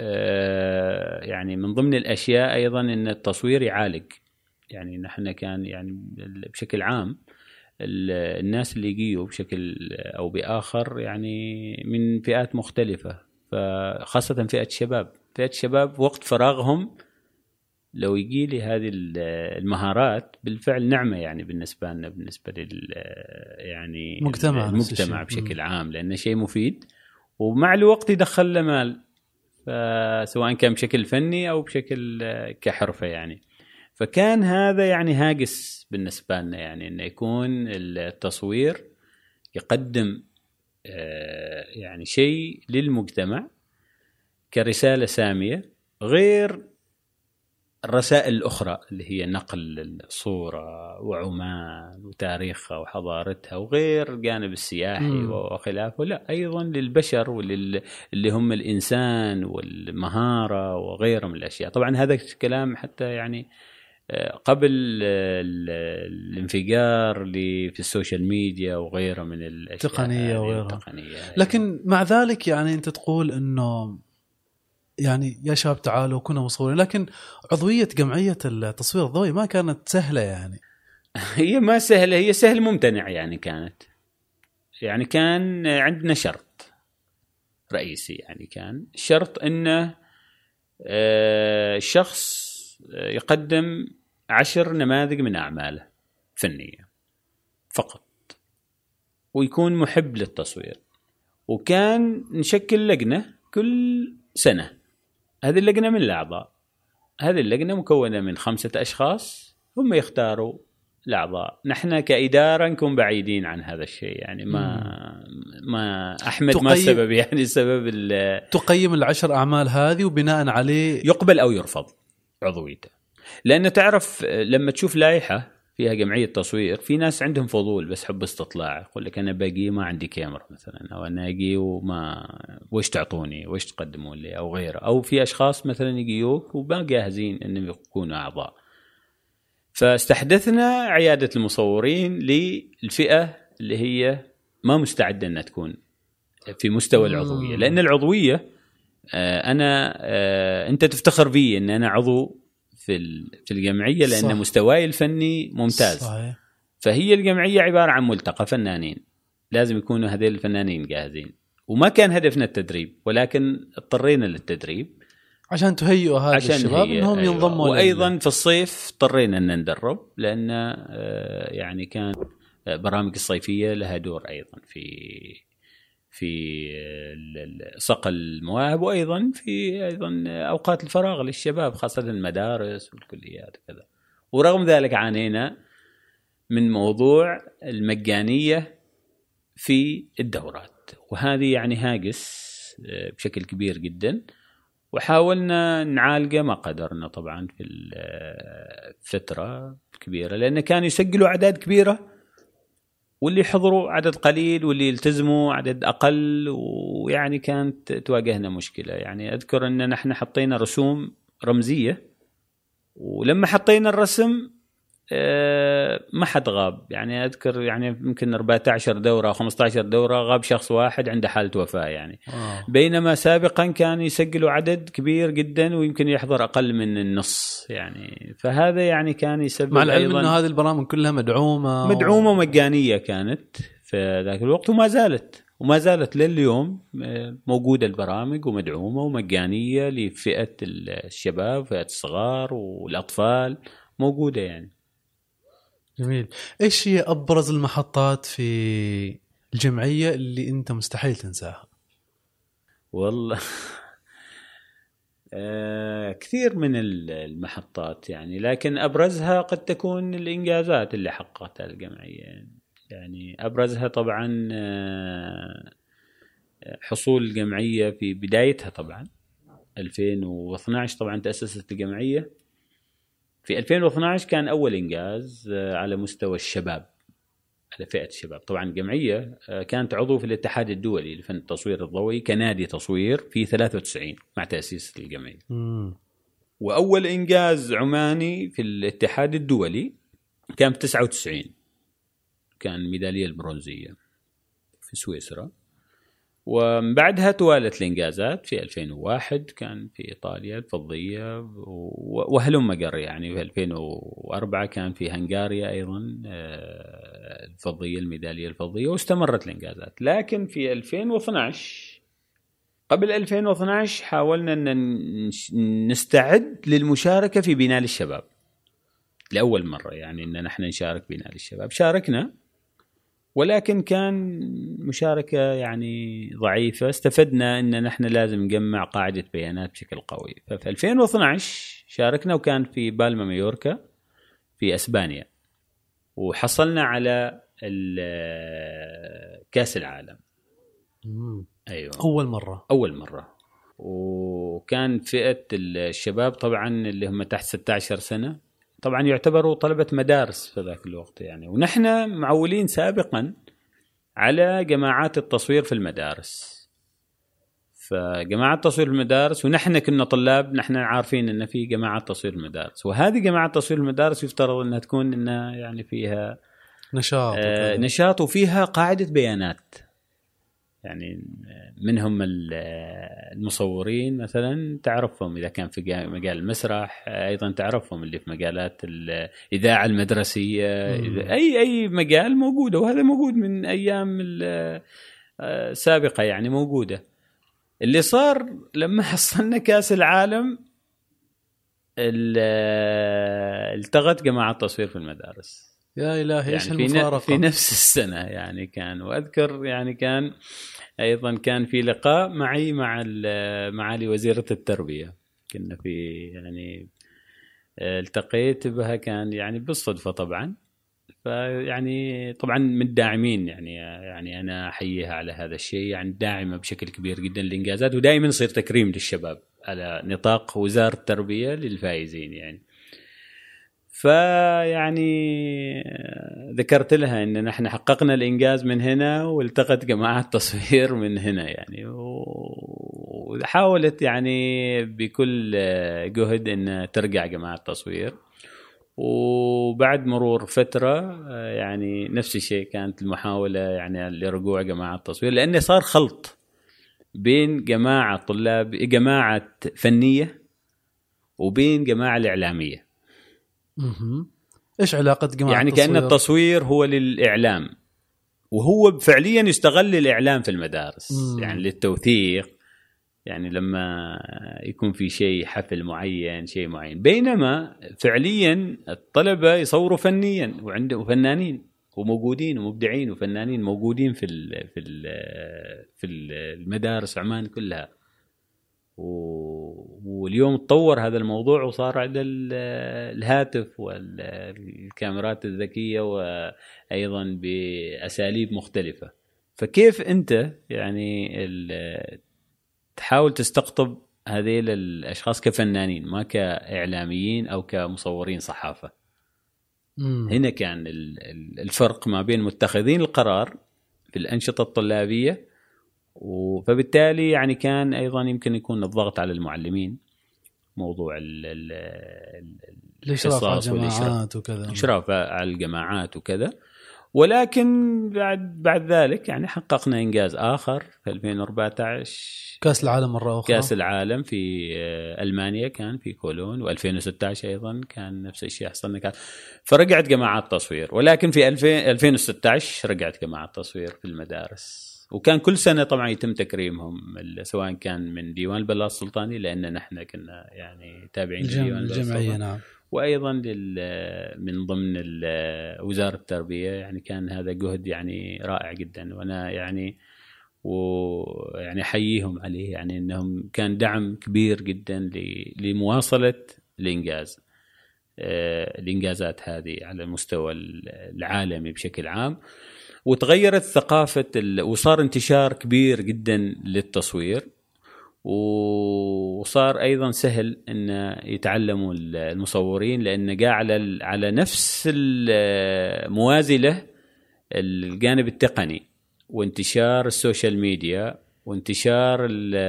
آه يعني من ضمن الأشياء أيضا أن التصوير يعالج. يعني نحن كان يعني بشكل عام الناس اللي يجيوا بشكل أو بآخر يعني من فئات مختلفة، فخاصة فئة الشباب. فئة الشباب وقت فراغهم لو يجي لي هذه المهارات بالفعل نعمة يعني بالنسبة لنا، بالنسبة لل يعني مجتمع المجتمع بشكل عام، لأنه شيء مفيد ومع الوقت يدخل له مال، سواء كان بشكل فني أو بشكل كحرفة يعني. فكان هذا يعني هاجس بالنسبة لنا، يعني إنه يكون التصوير يقدم يعني شيء للمجتمع كرسالة سامية، غير الرسائل الأخرى اللي هي نقل الصورة وعمان وتاريخها وحضارتها وغير الجانب السياحي م. وخلافه. لا، أيضا للبشر واللي هم الإنسان والمهارة وغيره من الأشياء. طبعا هذا الكلام حتى يعني قبل الانفجار اللي في السوشيال ميديا وغيره من الأشياء التقنية وغيرها. لكن مع ذلك يعني أنت تقول أنه يعني يا شباب تعالوا كنا مصورين، لكن عضوية جمعية التصوير الضوئي ما كانت سهلة يعني. هي ما سهلة، هي سهل ممتنع يعني كانت. يعني كان عندنا شرط رئيسي، يعني كان شرط أنه شخص يقدم عشر نماذج من أعماله فنية فقط، ويكون محب للتصوير. وكان نشكل لجنة كل سنة، هذه اللجنة من الأعضاء، هذه اللجنة مكونة من خمسة أشخاص هم يختاروا الأعضاء. نحن كإدارة نكون بعيدين عن هذا الشيء، يعني ما مم. ما أحمد ما السبب، يعني السبب تقيم العشر أعمال هذه وبناء عليه يقبل أو يرفض عضويته. لأنه تعرف لما تشوف لائحة فيها جمعية تصوير، في ناس عندهم فضول بس حب استطلاع، يقول لك أنا باقي ما عندي كاميرا مثلا، أو أنا أجي وما وش تعطوني وش تقدمون لي أو غيره. أو في أشخاص مثلا يجيوك وما جاهزين إنهم يكونوا أعضاء. فاستحدثنا عيادة المصورين للفئة اللي هي ما مستعدة أن تكون في مستوى العضوية. لأن العضوية أنا أنت تفتخر بي أن أنا عضو في في الجمعية، لأن صح. مستواي الفني ممتاز. صحيح. فهي الجمعية عبارة عن ملتقى فنانين، لازم يكونوا هذول الفنانين جاهزين. وما كان هدفنا التدريب، ولكن اضطرينا للتدريب عشان تهيئوا هذا الشباب انهم أيوة. ينضموا. وايضا لله. في الصيف اضطرينا ان ندرب، لان يعني كان برامج الصيفيه لها دور ايضا في في صقل المواهب، وايضا في ايضا اوقات الفراغ للشباب خاصه المدارس والكليات وكذا. ورغم ذلك عانينا من موضوع المجانيه في الدورات، وهذه يعني هاجس بشكل كبير جدا، وحاولنا نعالجه ما قدرنا طبعا في الفترة كبيرة، لأن كانوا يسجلوا أعداد كبيرة واللي يحضروا عدد قليل واللي يلتزموا عدد أقل، ويعني كانت تواجهنا مشكلة. يعني أذكر أن نحن حطينا رسوم رمزية، ولما حطينا الرسم ما حد غاب. يعني أذكر يعني يمكن أربعة عشر دورة أو خمسة عشر دورة غاب شخص واحد عنده حالة وفاة يعني. آه. بينما سابقا كان يسجلوا عدد كبير جدا ويمكن يحضر أقل من النص يعني. فهذا يعني كان يسبب، مع العلم أن هذه البرامج كلها مدعومة مدعومة ومجانية كانت في ذاك الوقت، وما زالت وما زالت لليوم موجودة البرامج ومدعومة ومجانية لفئة الشباب، فئة الصغار والأطفال موجودة يعني. جميل. إيش هي أبرز المحطات في الجمعية اللي أنت مستحيل تنساها؟ والله آه كثير من المحطات يعني، لكن أبرزها قد تكون الإنجازات اللي حققتها الجمعية. يعني أبرزها طبعا آه حصول الجمعية في بدايتها طبعا ألفين واثناشر. طبعا تأسست الجمعية في ألفين واثناشر، كان أول إنجاز على مستوى الشباب، على فئة الشباب. طبعا الجمعية كانت عضو في الاتحاد الدولي لفن التصوير الضوئي كنادي تصوير في ثلاثة وتسعين مع تأسيس الجمعية. مم. وأول إنجاز عماني في الاتحاد الدولي كان في تسعة وتسعين، كان ميدالية البرونزية في سويسرا. وبعدها توالت الإنجازات. في ألفين وواحد كان في إيطاليا الفضية، وهلم مجر يعني. في ألفين وأربعة كان في هنغاريا أيضا الفضية، الميدالية الفضية، واستمرت الإنجازات. لكن في ألفين واثناشر، قبل ألفين واثناشر، حاولنا أن نستعد للمشاركة في بناء الشباب لأول مرة، يعني أن نحن نشارك بناء الشباب. شاركنا، ولكن كان مشاركة يعني ضعيفة. استفدنا أن نحن لازم نجمع قاعدة بيانات بشكل قوي. ففي ألفين واثناشر شاركنا، وكان في بالما مايوركا في أسبانيا، وحصلنا على كأس العالم. مم. أيوة. أول مرة أول مرة. وكان فئة الشباب طبعا اللي هم تحت ستة عشر سنة، طبعا يعتبروا طلبة مدارس في ذاك الوقت يعني. ونحن معولين سابقا على جماعات التصوير في المدارس، فجماعات تصوير المدارس، ونحن كنا طلاب، نحن عارفين ان في جماعات تصوير المدارس. وهذه جماعات تصوير المدارس يفترض انها تكون انها يعني فيها نشاط آه نشاط وفيها قاعدة بيانات. يعني منهم المصورين مثلا تعرفهم إذا كان في مجال المسرح، أيضا تعرفهم اللي في مجالات الإذاعة المدرسية، أي أي مجال موجودة، وهذا موجود من أيام السابقة يعني موجودة. اللي صار لما حصلنا كأس العالم التغت جماعة التصوير في المدارس. يا إلهي إيش يعني المفارقة في نفس السنة يعني كان، وأذكر يعني كان أيضا كان في لقاء معي مع معالي وزيرة التربية، كنا في يعني التقيت بها كان يعني بالصدفة طبعا، فيعني طبعا من الداعمين يعني يعني أنا أحييها على هذا الشيء، يعني داعمة بشكل كبير جدا للإنجازات، ودائما يصير تكريم للشباب على نطاق وزارة التربية للفائزين يعني. فيعني ذكرت لها ان نحن حققنا الانجاز من هنا والتقت جماعه التصوير من هنا يعني، وحاولت يعني بكل جهد ان ترجع جماعه التصوير. وبعد مرور فتره يعني نفس الشيء كانت المحاوله يعني لرجوع جماعه التصوير، لانه صار خلط بين جماعه طلاب جماعه فنيه وبين جماعه الاعلاميه. اها ايش علاقه جماعه يعني التصوير؟ كأن التصوير هو للإعلام، وهو فعليا يستغل الإعلام في المدارس مم. يعني للتوثيق، يعني لما يكون في شيء حفل معين شيء معين، بينما فعليا الطلبة يصوروا فنيا وعنده فنانين وموجودين ومبدعين وفنانين موجودين في ال في ال في المدارس عمان كلها. واليوم تطور هذا الموضوع وصار عند الهاتف والكاميرات الذكية وأيضا بأساليب مختلفة. فكيف أنت يعني تحاول تستقطب هذه الأشخاص كفنانين ما كإعلاميين أو كمصورين صحافة؟ مم. هنا كان الفرق ما بين متخذين القرار في الأنشطة الطلابية، فبالتالي يعني كان أيضا يمكن يكون الضغط على المعلمين، موضوع الإشراف على الجماعات وكذا، الإشراف على الجماعات وكذا. ولكن بعد بعد ذلك يعني حققنا إنجاز آخر في ألفين وأربعة عشر، كأس العالم مرة أخرى، كأس العالم في ألمانيا كان في كولون، وألفين وستة عشر أيضا كان نفس الشيء حصلنا كان. فرجعت جماعات التصوير، ولكن في ألفين وستة عشر رجعت جماعات التصوير في المدارس، وكان كل سنة طبعا يتم تكريمهم، سواء كان من ديوان البلاط السلطاني لأن نحن كنا يعني تابعين لديوان الجمعية، نعم، وأيضا من ضمن وزارة التربية. يعني كان هذا جهد يعني رائع جدا، وأنا يعني ويعني أحييهم عليه، يعني أنهم كان دعم كبير جدا لمواصلة الإنجاز الإنجازات هذه على المستوى العالمي بشكل عام. وتغيرت ثقافة وصار انتشار كبير جدا للتصوير، وصار أيضا سهل أن يتعلموا المصورين، لأن جاء على على نفس الموازي له الجانب التقني وانتشار السوشيال ميديا وانتشار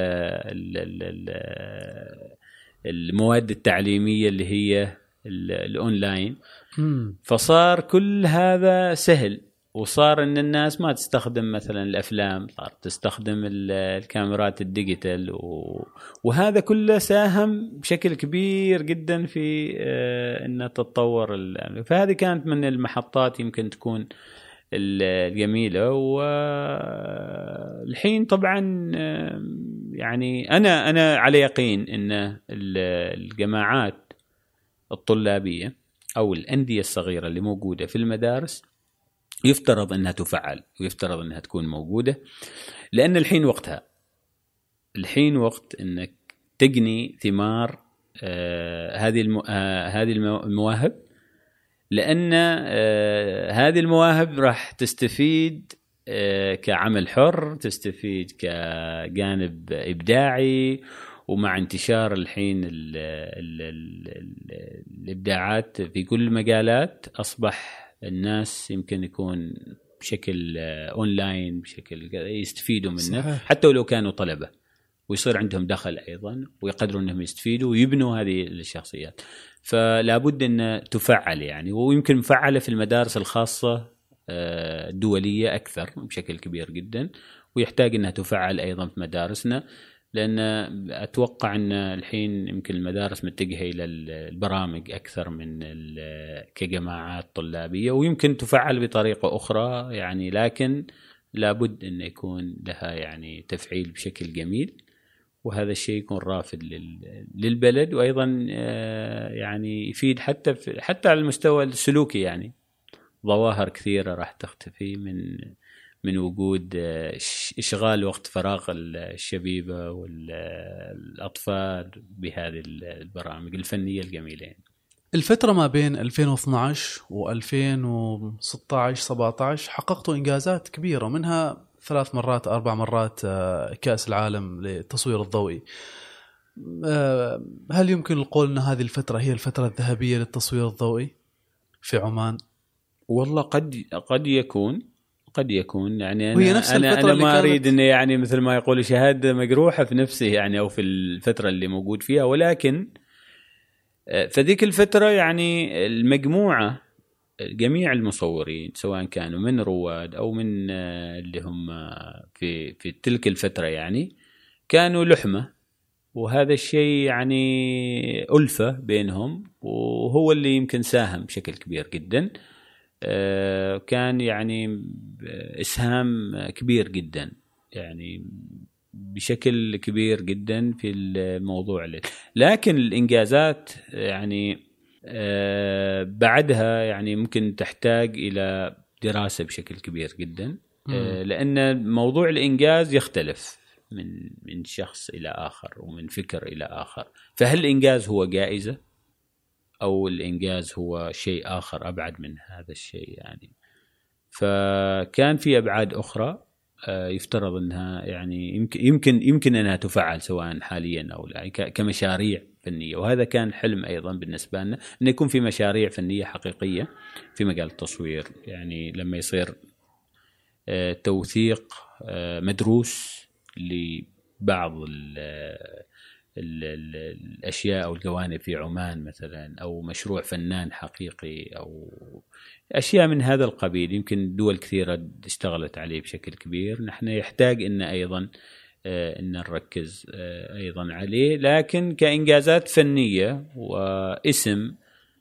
المواد التعليمية اللي هي الأونلاين. فصار كل هذا سهل، وصار ان الناس ما تستخدم مثلا الافلام، صار تستخدم الكاميرات الديجيتال، وهذا كله ساهم بشكل كبير جدا في ان تتطور. فهذه كانت من المحطات يمكن تكون الجميلة. والحين طبعا يعني انا انا على يقين ان الجماعات الطلابية او الأندية الصغيرة اللي موجودة في المدارس يفترض أنها تفعل، ويفترض أنها تكون موجودة، لأن الحين وقتها، الحين وقت أنك تجني ثمار آه هذه المو... آه هذه المواهب، لأن آه هذه المواهب راح تستفيد آه كعمل حر، تستفيد كجانب إبداعي. ومع انتشار الحين ال ال ال ال الإبداعات في كل المجالات، أصبح الناس يمكن يكون بشكل أونلاين بشكل يستفيدوا منه، صحيح. حتى ولو كانوا طلبة، ويصير عندهم دخل أيضا، ويقدروا أنهم يستفيدوا ويبنوا هذه الشخصيات. فلا بد أن تفعل يعني، ويمكن مفعلة في المدارس الخاصة الدولية أكثر بشكل كبير جدا، ويحتاج أنها تفعل أيضا في مدارسنا، لأن أتوقع أن الحين يمكن المدارس متجهة إلى البرامج أكثر من كجماعات طلابية، ويمكن تفعل بطريقة أخرى يعني، لكن لابد أن يكون لها يعني تفعيل بشكل جميل، وهذا الشيء يكون رافد للبلد، وأيضا يعني يفيد حتى حتى على المستوى السلوكي. يعني ظواهر كثيرة راح تختفي من من وجود إشغال وقت فراغ الشبيبة والأطفال بهذه البرامج الفنية الجميلة. الفترة ما بين ألفين واثني عشر وألفين وستة عشر سبعة عشر حققتوا إنجازات كبيرة، منها ثلاث مرات أربع مرات كأس العالم للتصوير الضوئي. هل يمكن القول أن هذه الفترة هي الفترة الذهبية للتصوير الضوئي في عمان؟ والله قد قد يكون قد يكون يعني أنا وهي نفس أنا, الفترة أنا ما اللي أريد إنه يعني مثل ما يقول شهادة مجروحة في نفسه يعني أو في الفترة اللي موجود فيها، ولكن فذيك الفترة يعني المجموعة جميع المصورين سواء كانوا من رواد أو من اللي هم في في تلك الفترة يعني كانوا لحمة، وهذا الشيء يعني ألفة بينهم، وهو اللي يمكن ساهم بشكل كبير جدا. كان يعني إسهام كبير جدا يعني بشكل كبير جدا في الموضوع. لكن الإنجازات يعني بعدها يعني ممكن تحتاج إلى دراسة بشكل كبير جدا، لأن موضوع الإنجاز يختلف من من شخص إلى آخر ومن فكر إلى آخر. فهل الإنجاز هو جائزة أو الإنجاز هو شيء آخر أبعد من هذا الشيء يعني؟ فكان في أبعاد أخرى يفترض أنها يعني يمكن يمكن يمكن أنها تفعل سواء حاليا أو لا كمشاريع فنية، وهذا كان حلم أيضا بالنسبة لنا أن يكون في مشاريع فنية حقيقية في مجال التصوير. يعني لما يصير توثيق مدروس لبعض ال ال ال الأشياء أو الجوانب في عمان مثلا، أو مشروع فنان حقيقي أو أشياء من هذا القبيل، يمكن دول كثيرة اشتغلت عليه بشكل كبير. نحن يحتاج إن أيضا إن نركز أيضا عليه، لكن كإنجازات فنية واسم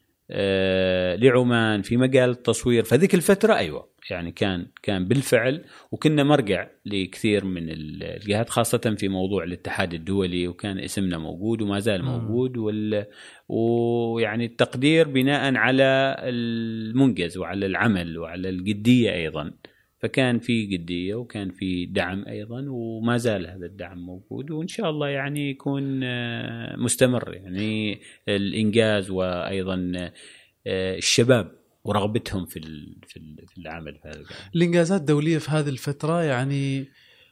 لعمان في مجال التصوير فذيك الفترة أيوة يعني كان كان بالفعل، وكنا مرجع لكثير من الجهات خاصة في موضوع الاتحاد الدولي، وكان اسمنا موجود وما زال موجود، وال ويعني التقدير بناء على المنجز وعلى العمل وعلى الجدية أيضا. فكان في جدية وكان في دعم أيضا، وما زال هذا الدعم موجود، وإن شاء الله يعني يكون مستمر يعني الإنجاز، وأيضا الشباب ورغبتهم في في العمل في هذا. الإنجازات الدولية في هذه الفترة يعني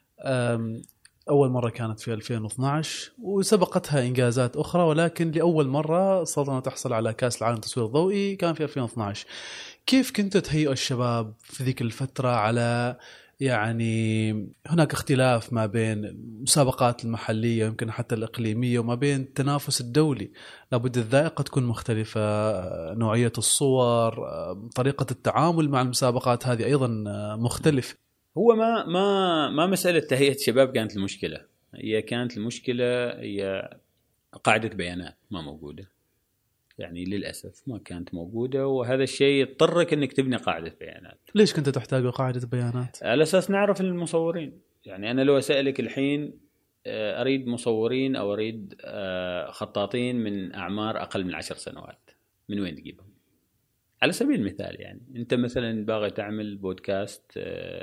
أول مرة كانت في ألفين واثني عشر وسبقتها إنجازات أخرى، ولكن لأول مرة صدنا تحصل على كأس العالم التصوير الضوئي كان في ألفين واثني عشر. كيف كنتوا تهيئوا الشباب في ذيك الفترة على يعني هناك اختلاف ما بين المسابقات المحلية ويمكن حتى الإقليمية وما بين التنافس الدولي؟ لابد الذائقة تكون مختلفة، نوعية الصور، طريقة التعامل مع المسابقات هذه أيضا مختلف. هو ما ما ما مسألة تهيئة الشباب كانت المشكلة، هي كانت المشكلة هي قاعدة بيانات ما موجودة يعني، للأسف ما كانت موجودة، وهذا الشيء يضطرك أنك تبني قاعدة بيانات. ليش كنت تحتاج قاعدة بيانات؟ على أساس نعرف المصورين. يعني أنا لو أسألك الحين أريد مصورين أو أريد خطاطين من أعمار أقل من عشر سنوات، من وين تجيبهم؟ على سبيل المثال يعني أنت مثلا باغي تعمل بودكاست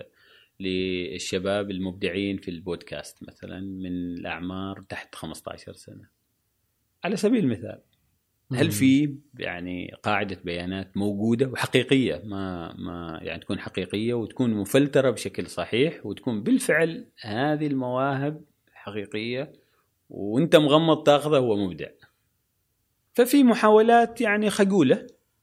للشباب المبدعين في البودكاست مثلا من الأعمار تحت خمسة عشر سنة على سبيل المثال، هل في يعني قاعدة بيانات موجودة وحقيقية، ما ما يعني تكون حقيقية وتكون مفلترة بشكل صحيح، وتكون بالفعل هذه المواهب حقيقية وانت مغمض تاخذه هو مبدع؟ ففي محاولات يعني خجولة،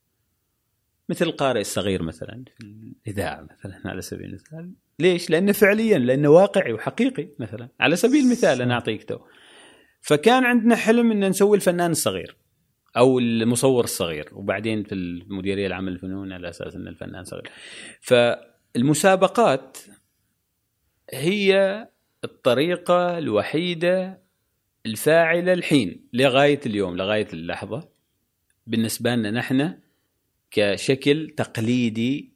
مثل القارئ الصغير مثلا في الإذاعة مثلا على سبيل المثال. ليش؟ لأنه فعليا لأنه واقعي وحقيقي مثلا على سبيل المثال. أنا أعطيك تو، فكان عندنا حلم أن نسوي الفنان الصغير أو المصور الصغير، وبعدين في المديرية العامة للفنون على أساس أن الفنان صغير. فالمسابقات هي الطريقة الوحيدة الفاعلة الحين لغاية اليوم، لغاية اللحظة بالنسبة لنا نحن كشكل تقليدي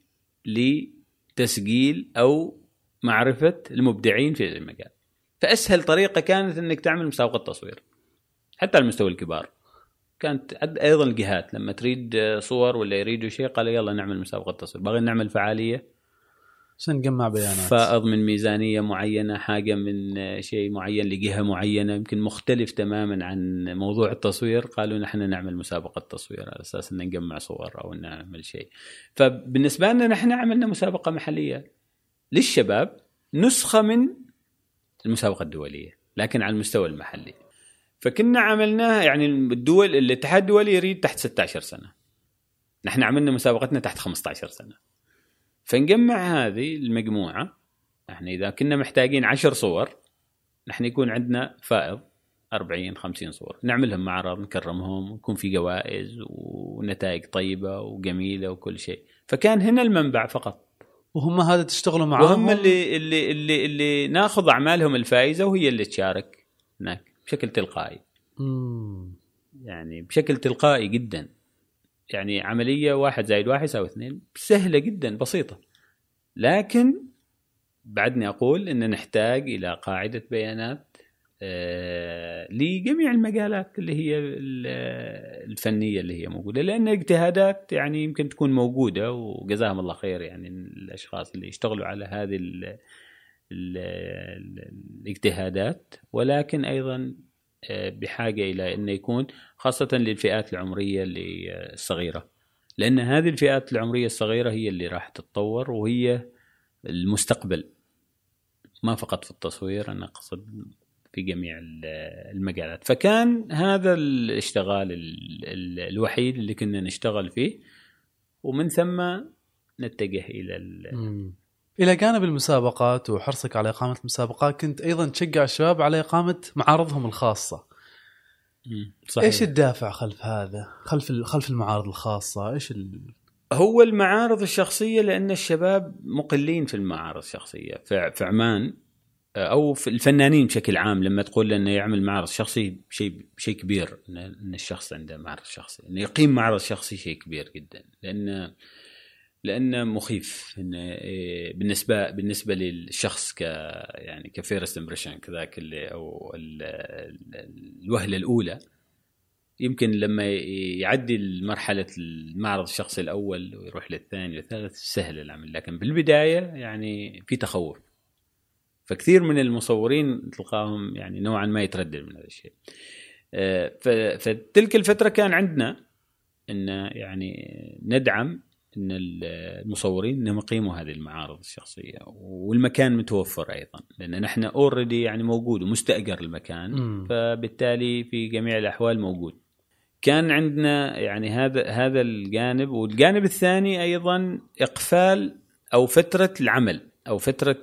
لتسجيل أو معرفة المبدعين في المجال. فأسهل طريقة كانت أنك تعمل مسابقة تصوير حتى على المستوى الكبار. كانت أيضا الجهات لما تريد صور ولا يريدوا شيء قالوا يلا نعمل مسابقة تصوير، باغي نعمل فعالية عشان نجمع بيانات، فائض من ميزانية معينة، حاجة من شيء معين لجهة معينة يمكن مختلف تماما عن موضوع التصوير، قالوا نحن نعمل مسابقة تصوير على أساس أن نجمع صور أو نعمل شيء. فبالنسبة لنا نحن عملنا مسابقة محلية للشباب، نسخة من المسابقة الدولية لكن على المستوى المحلي. فكنا عملناها يعني الدول الاتحاد الدولي يريد تحت ستة عشر سنة، نحن عملنا مسابقتنا تحت خمسة عشر سنة. فنجمع هذه المجموعة، احنا إذا كنا محتاجين عشر صور نحن يكون عندنا فائض أربعين خمسين صور، نعملهم معرض نكرمهم ويكون في جوائز ونتائج طيبة وجميلة وكل شيء. فكان هنا المنبع فقط، وهم هذا تشتغلوا معهم، وهم اللي اللي اللي اللي ناخذ أعمالهم الفائزة وهي اللي تشارك هناك بشكل تلقائي. مم. يعني بشكل تلقائي جدا، يعني عملية واحد زائد واحد يساوي اثنين، سهلة جدا بسيطة. لكن بعدني أقول إن نحتاج إلى قاعدة بيانات آه لجميع المجالات اللي هي الفنية اللي هي موجودة، لأن اجتهادات يعني يمكن تكون موجودة وجزاهم الله خير يعني الأشخاص اللي يشتغلوا على هذه ال ال ال الاجتهادات، ولكن أيضا بحاجة إلى أن يكون خاصة للفئات العمرية الصغيرة، لأن هذه الفئات العمرية الصغيرة هي اللي راح تتطور وهي المستقبل، ما فقط في التصوير، أنا أقصد في جميع المجالات. فكان هذا الاشتغال الوحيد اللي كنا نشتغل فيه، ومن ثم نتجه إلى إلى جانب المسابقات وحرصك على إقامة المسابقات، كنت أيضا تشجع الشباب على إقامة معارضهم الخاصة. صحيح. إيش الدافع خلف هذا، خلف خلف المعارض الخاصة؟ إيش ال... هو المعارض الشخصية، لأن الشباب مقلين في المعارض الشخصية في عمان أو في الفنانين بشكل عام. لما تقول إنه يعمل معرض شخصي شيء شيء كبير، إن الشخص عنده معرض شخصي، إنه يقيم معرض شخصي شيء كبير جدا، لأن لأنه مخيف إنه بالنسبة بالنسبة للشخص ك يعني كفيرست إمبريشن كذاك اللي أو الوهلة الأولى. يمكن لما يعدي المرحلة المعرض الشخصي الأول ويروح للثاني والثالث سهل العمل، لكن بالبداية يعني في تخوف. فكثير من المصورين تلقاهم يعني نوعا ما يتردد من هذا الشيء. فتلك الفترة كان عندنا إن يعني ندعم إن المصورين إنهم يقيموا هذه المعارض الشخصية، والمكان متوفر أيضا، لأن نحن أوريدي يعني موجود ومستأجر المكان، م. فبالتالي في جميع الأحوال موجود. كان عندنا يعني هذا هذا الجانب. والجانب الثاني أيضا إقفال أو فترة العمل أو فترة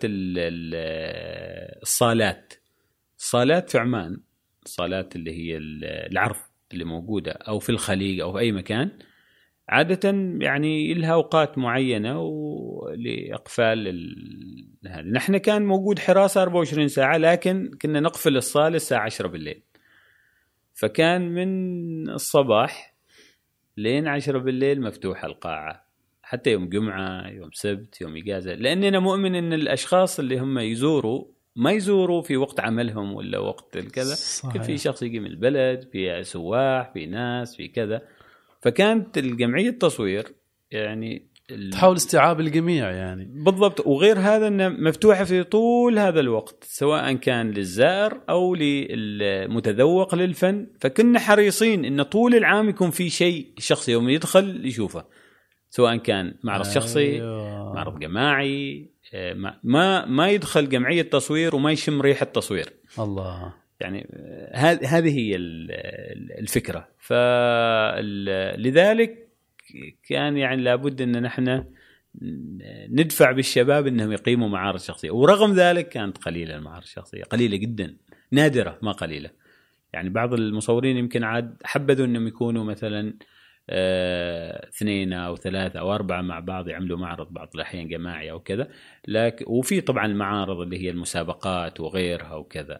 الصالات. الصالات في عمان، الصالات اللي هي العرض اللي موجودة أو في الخليج أو في أي مكان، عادة يعني لها أوقات معينة ولإقفال هذا. نحن كان موجود حراسة أربعة وعشرين ساعة، لكن كنا نقفل الصالة الساعة عشرة بالليل. فكان من الصباح لين عشرة بالليل مفتوحة القاعة، حتى يوم جمعة يوم سبت يوم إجازة، لأننا مؤمن أن الأشخاص اللي هم يزوروا ما يزوروا في وقت عملهم ولا وقت الكذا. كان في شخص يجي من البلد، في سواح، في ناس، في كذا. فكانت الجمعية التصوير يعني تحاول استيعاب الجميع يعني بالضبط. وغير هذا أنها مفتوحة في طول هذا الوقت، سواء كان للزائر أو للمتذوق للفن. فكنا حريصين أن طول العام يكون في شيء شخصي يوم يدخل يشوفه، سواء كان معرض شخصي، أيوة. معرض جماعي، ما ما يدخل جمعية تصوير وما يشم ريحة تصوير. الله. يعني هذه هي الفكرة. فلذلك كان يعني لابد أن نحن ندفع بالشباب أنهم يقيموا معارض شخصية. ورغم ذلك كانت قليلة المعارض الشخصية، قليلة جدا، نادرة ما قليلة. يعني بعض المصورين يمكن عاد حبذوا أنهم يكونوا مثلا آه، اثنين أو ثلاثة أو أربعة مع بعض يعملوا معرض بعض الأحيان جماعي أو كذا. لكن وفي طبعا المعارض اللي هي المسابقات وغيرها وكذا،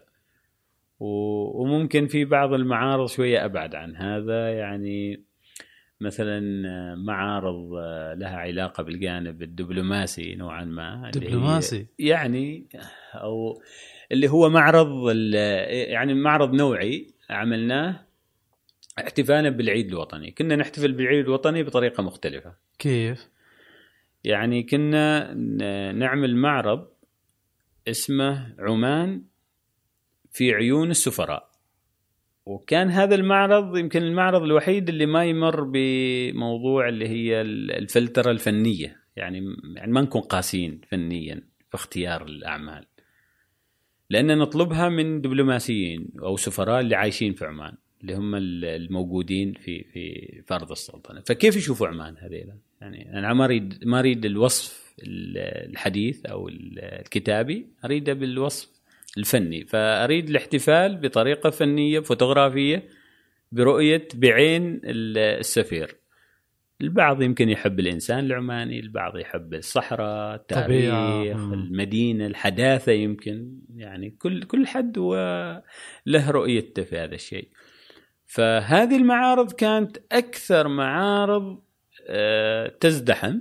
وممكن في بعض المعارض شوية أبعد عن هذا، يعني مثلا معارض لها علاقة بالجانب الدبلوماسي نوعا ما، دبلوماسي يعني أو اللي هو معرض يعني معرض نوعي عملناه احتفالا بالعيد الوطني. كنا نحتفل بالعيد الوطني بطريقة مختلفة. كيف؟ يعني كنا نعمل معرض اسمه عمان في عيون السفراء، وكان هذا المعرض يمكن المعرض الوحيد اللي ما يمر بموضوع اللي هي الفلترة الفنية، يعني يعني ما نكون قاسين فنيا في اختيار الأعمال، لأن نطلبها من دبلوماسيين أو سفراء اللي عايشين في عمان، اللي هم الموجودين في في فرض السلطنة. فكيف يشوفوا عمان هذيلا؟ يعني أنا ما أريد ما أريد الوصف الحديث أو الكتابي، أريده بالوصف الفني. فأريد الاحتفال بطريقة فنية فوتوغرافية برؤية بعين السفير. البعض يمكن يحب الإنسان العماني، البعض يحب الصحراء، التاريخ، المدينة، الحداثة، يمكن يعني كل كل حد وله رؤيته في هذا الشيء. فهذه المعارض كانت أكثر معارض تزدحم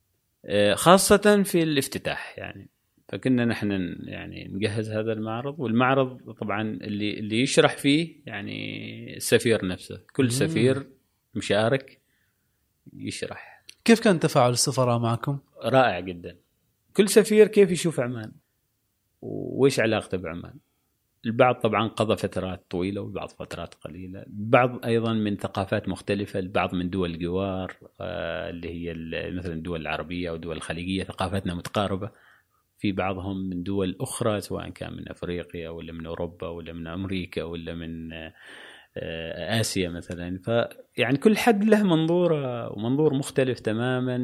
خاصة في الافتتاح يعني. فكنا نحن يعني نجهز هذا المعرض، والمعرض طبعا اللي اللي يشرح فيه يعني السفير نفسه، كل سفير مشارك يشرح. كيف كان تفاعل السفراء معكم؟ رائع جدا. كل سفير كيف يشوف عمان وإيش علاقته بعمان. البعض طبعا قضى فترات طويلة والبعض فترات قليلة، البعض أيضا من ثقافات مختلفة، البعض من دول الجوار آه اللي هي مثلا الدول العربية أو الدول الخليجية، ثقافتنا متقاربة. في بعضهم من دول أخرى سواء كان من أفريقيا ولا من أوروبا ولا من أمريكا ولا من آسيا مثلا. فيعني كل حد له منظوره ومنظور مختلف تماما.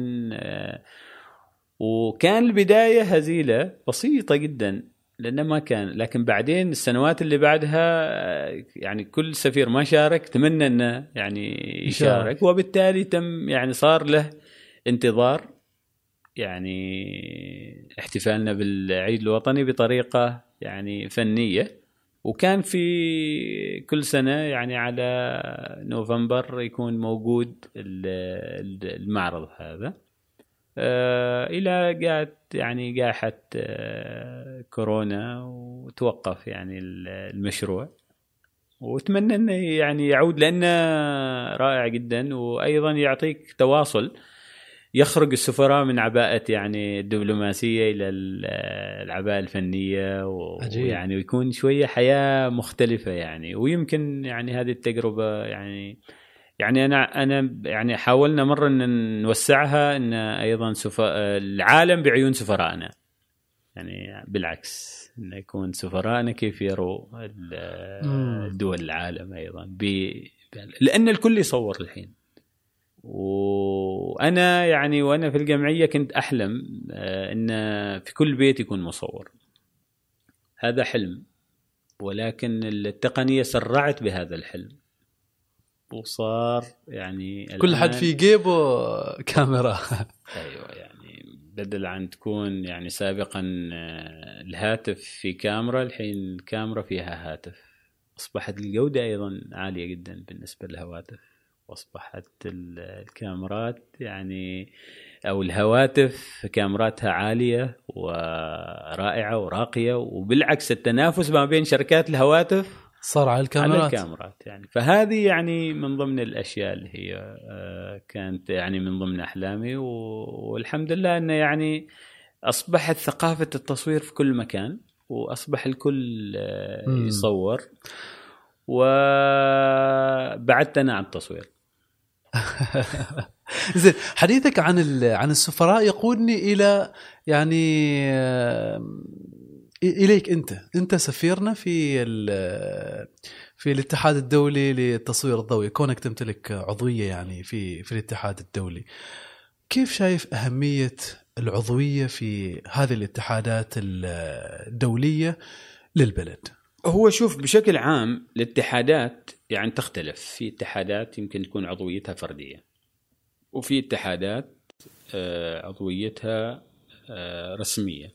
وكان البداية هزيلة بسيطة جدا لأنه ما كان، لكن بعدين السنوات اللي بعدها يعني كل سفير ما شارك تمنى أنه يعني يشارك، وبالتالي تم يعني صار له انتظار يعني احتفالنا بالعيد الوطني بطريقة يعني فنية. وكان في كل سنة يعني على نوفمبر يكون موجود المعرض هذا إلى جاءت يعني جائحة كورونا وتوقف يعني المشروع، وأتمنى أنه يعني يعود لأنه رائع جدا، وأيضا يعطيك تواصل، يخرج السفراء من عباءة يعني الدبلوماسية إلى العباءة الفنية، ويعني ويكون شوية حياة مختلفة يعني. ويمكن يعني هذه التجربة يعني يعني أنا أنا يعني حاولنا مرة أن نوسعها، أن أيضا العالم بعيون سفرائنا، يعني بالعكس أن يكون سفرائنا كيف يروا الدول العالم أيضا، لأن الكل يصور الحين. وأنا يعني وأنا في الجمعية كنت أحلم أن في كل بيت يكون مصور، هذا حلم، ولكن التقنية سرعت بهذا الحلم وصار يعني كل حد في جيبه كاميرا. أيوة، يعني بدل عن تكون يعني سابقا الهاتف في كاميرا، الحين الكاميرا فيها هاتف. أصبحت الجودة أيضا عالية جدا بالنسبة للهواتف، واصبحت الكاميرات يعني او الهواتف كاميراتها عاليه ورائعه وراقيه، وبالعكس التنافس ما بين شركات الهواتف صار على الكاميرات, على الكاميرات يعني. فهذه يعني من ضمن الاشياء اللي هي كانت يعني من ضمن احلامي، والحمد لله انه يعني اصبحت ثقافه التصوير في كل مكان، واصبح الكل يصور. وبعدتنا عن التصوير. زين، حديثك عن عن السفراء يقودني الى يعني اليك انت انت سفيرنا في في الاتحاد الدولي للتصوير الضوئي، كونك تمتلك عضويه يعني في في الاتحاد الدولي. كيف شايف اهميه العضويه في هذه الاتحادات الدوليه للبلد؟ هو شوف، بشكل عام الاتحادات يعني تختلف. في اتحادات يمكن تكون عضويتها فردية، وفي اتحادات عضويتها رسمية.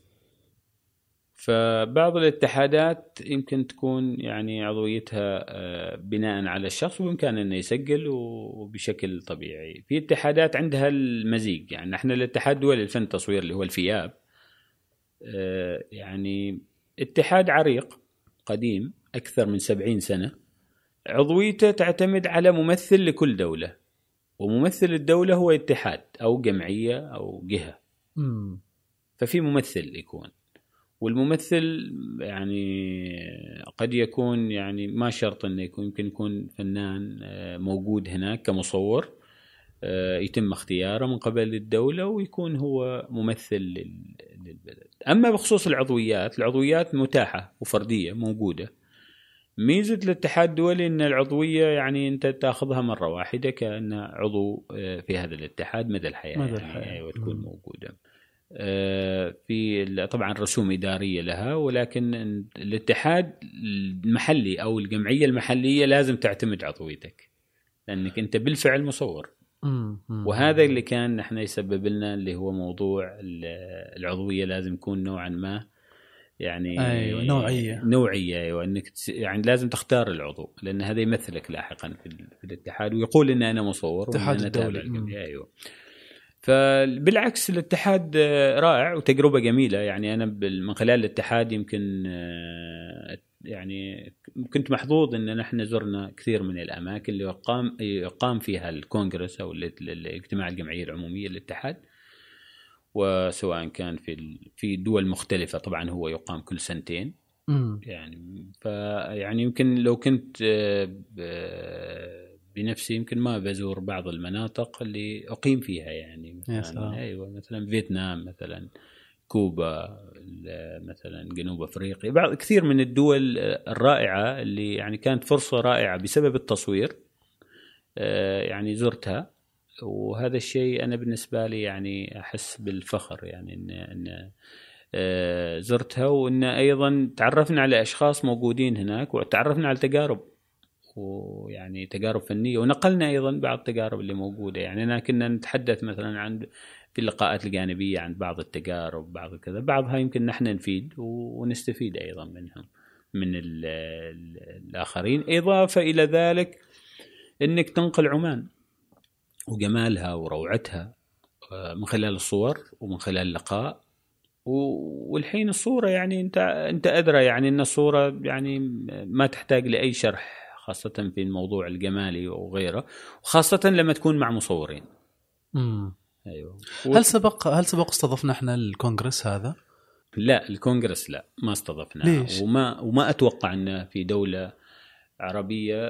فبعض الاتحادات يمكن تكون يعني عضويتها بناء على الشخص وبإمكانه أنه يسجل وبشكل طبيعي. في اتحادات عندها المزيج، يعني نحن الاتحاد الدولي للفن التصوير اللي هو الفياب يعني اتحاد عريق قديم أكثر من سبعين سنة، عضويته تعتمد على ممثل لكل دولة، وممثل الدولة هو اتحاد أو جمعية أو جهة. م. ففي ممثل يكون، والممثل يعني قد يكون يعني ما شرط أنه يكون، يمكن يكون فنان موجود هناك كمصور يتم اختياره من قبل الدولة ويكون هو ممثل للبلد. أما بخصوص العضويات، العضويات متاحة وفردية موجودة. ميزة الاتحاد الدولي أن العضوية يعني أنت تأخذها مرة واحدة كأن عضو في هذا الاتحاد مدى الحياة، مدى يعني الحياة. وتكون م. موجودة. في طبعا رسوم إدارية لها، ولكن الاتحاد المحلي أو الجمعية المحلية لازم تعتمد عضويتك لأنك أنت بالفعل مصور. وهذا اللي كان نحن يسبب لنا اللي هو موضوع العضوية لازم يكون نوعا ما يعني أيوة نوعية نوعية أيوة إنك يعني لازم تختار العضو لأن هذا يمثلك لاحقا في, في الاتحاد ويقول إن أنا مصور وأنا الدولي. أيوة. فبالعكس الاتحاد رائع وتجربة جميلة. يعني أنا من خلال الاتحاد يمكن يعني كنت محظوظ إن نحن زرنا كثير من الأماكن اللي يقام يقام فيها الكونغرس أو الاجتماع الجمعية العمومية للاتحاد، وسواء كان في في دول مختلفة. طبعا هو يقام كل سنتين م. يعني فيعني يمكن لو كنت بنفسي يمكن ما بزور بعض المناطق اللي أقيم فيها، يعني مثلا أيوة مثلا فيتنام، مثلا كوبا، مثلا جنوب أفريقيا، بعض كثير من الدول الرائعة اللي يعني كانت فرصة رائعة بسبب التصوير يعني زرتها. وهذا الشيء أنا بالنسبة لي يعني أحس بالفخر يعني إن, إن زرتها، وإن أيضا تعرفنا على أشخاص موجودين هناك وتعرفنا على تجارب ويعني تجارب فنية، ونقلنا أيضا بعض التجارب اللي موجودة. يعني أنا كنا نتحدث مثلا عن في اللقاءات الجانبية عن بعض التجارب، بعض كذا، بعضها يمكن نحن نفيد ونستفيد أيضا منهم من ال ال الآخرين. إضافة إلى ذلك إنك تنقل عمان وجمالها وروعتها من خلال الصور ومن خلال اللقاء. والحين الصورة يعني أنت أنت أدرى يعني أن الصورة يعني ما تحتاج لأي شرح، خاصة في الموضوع الجمالي وغيره، وخاصة لما تكون مع مصورين. امم أيوة. هل سبق هل سبق استضفنا احنا الكونغرس هذا؟ لا الكونغرس لا ما استضفنا. ليش؟ وما وما أتوقع أن في دولة عربية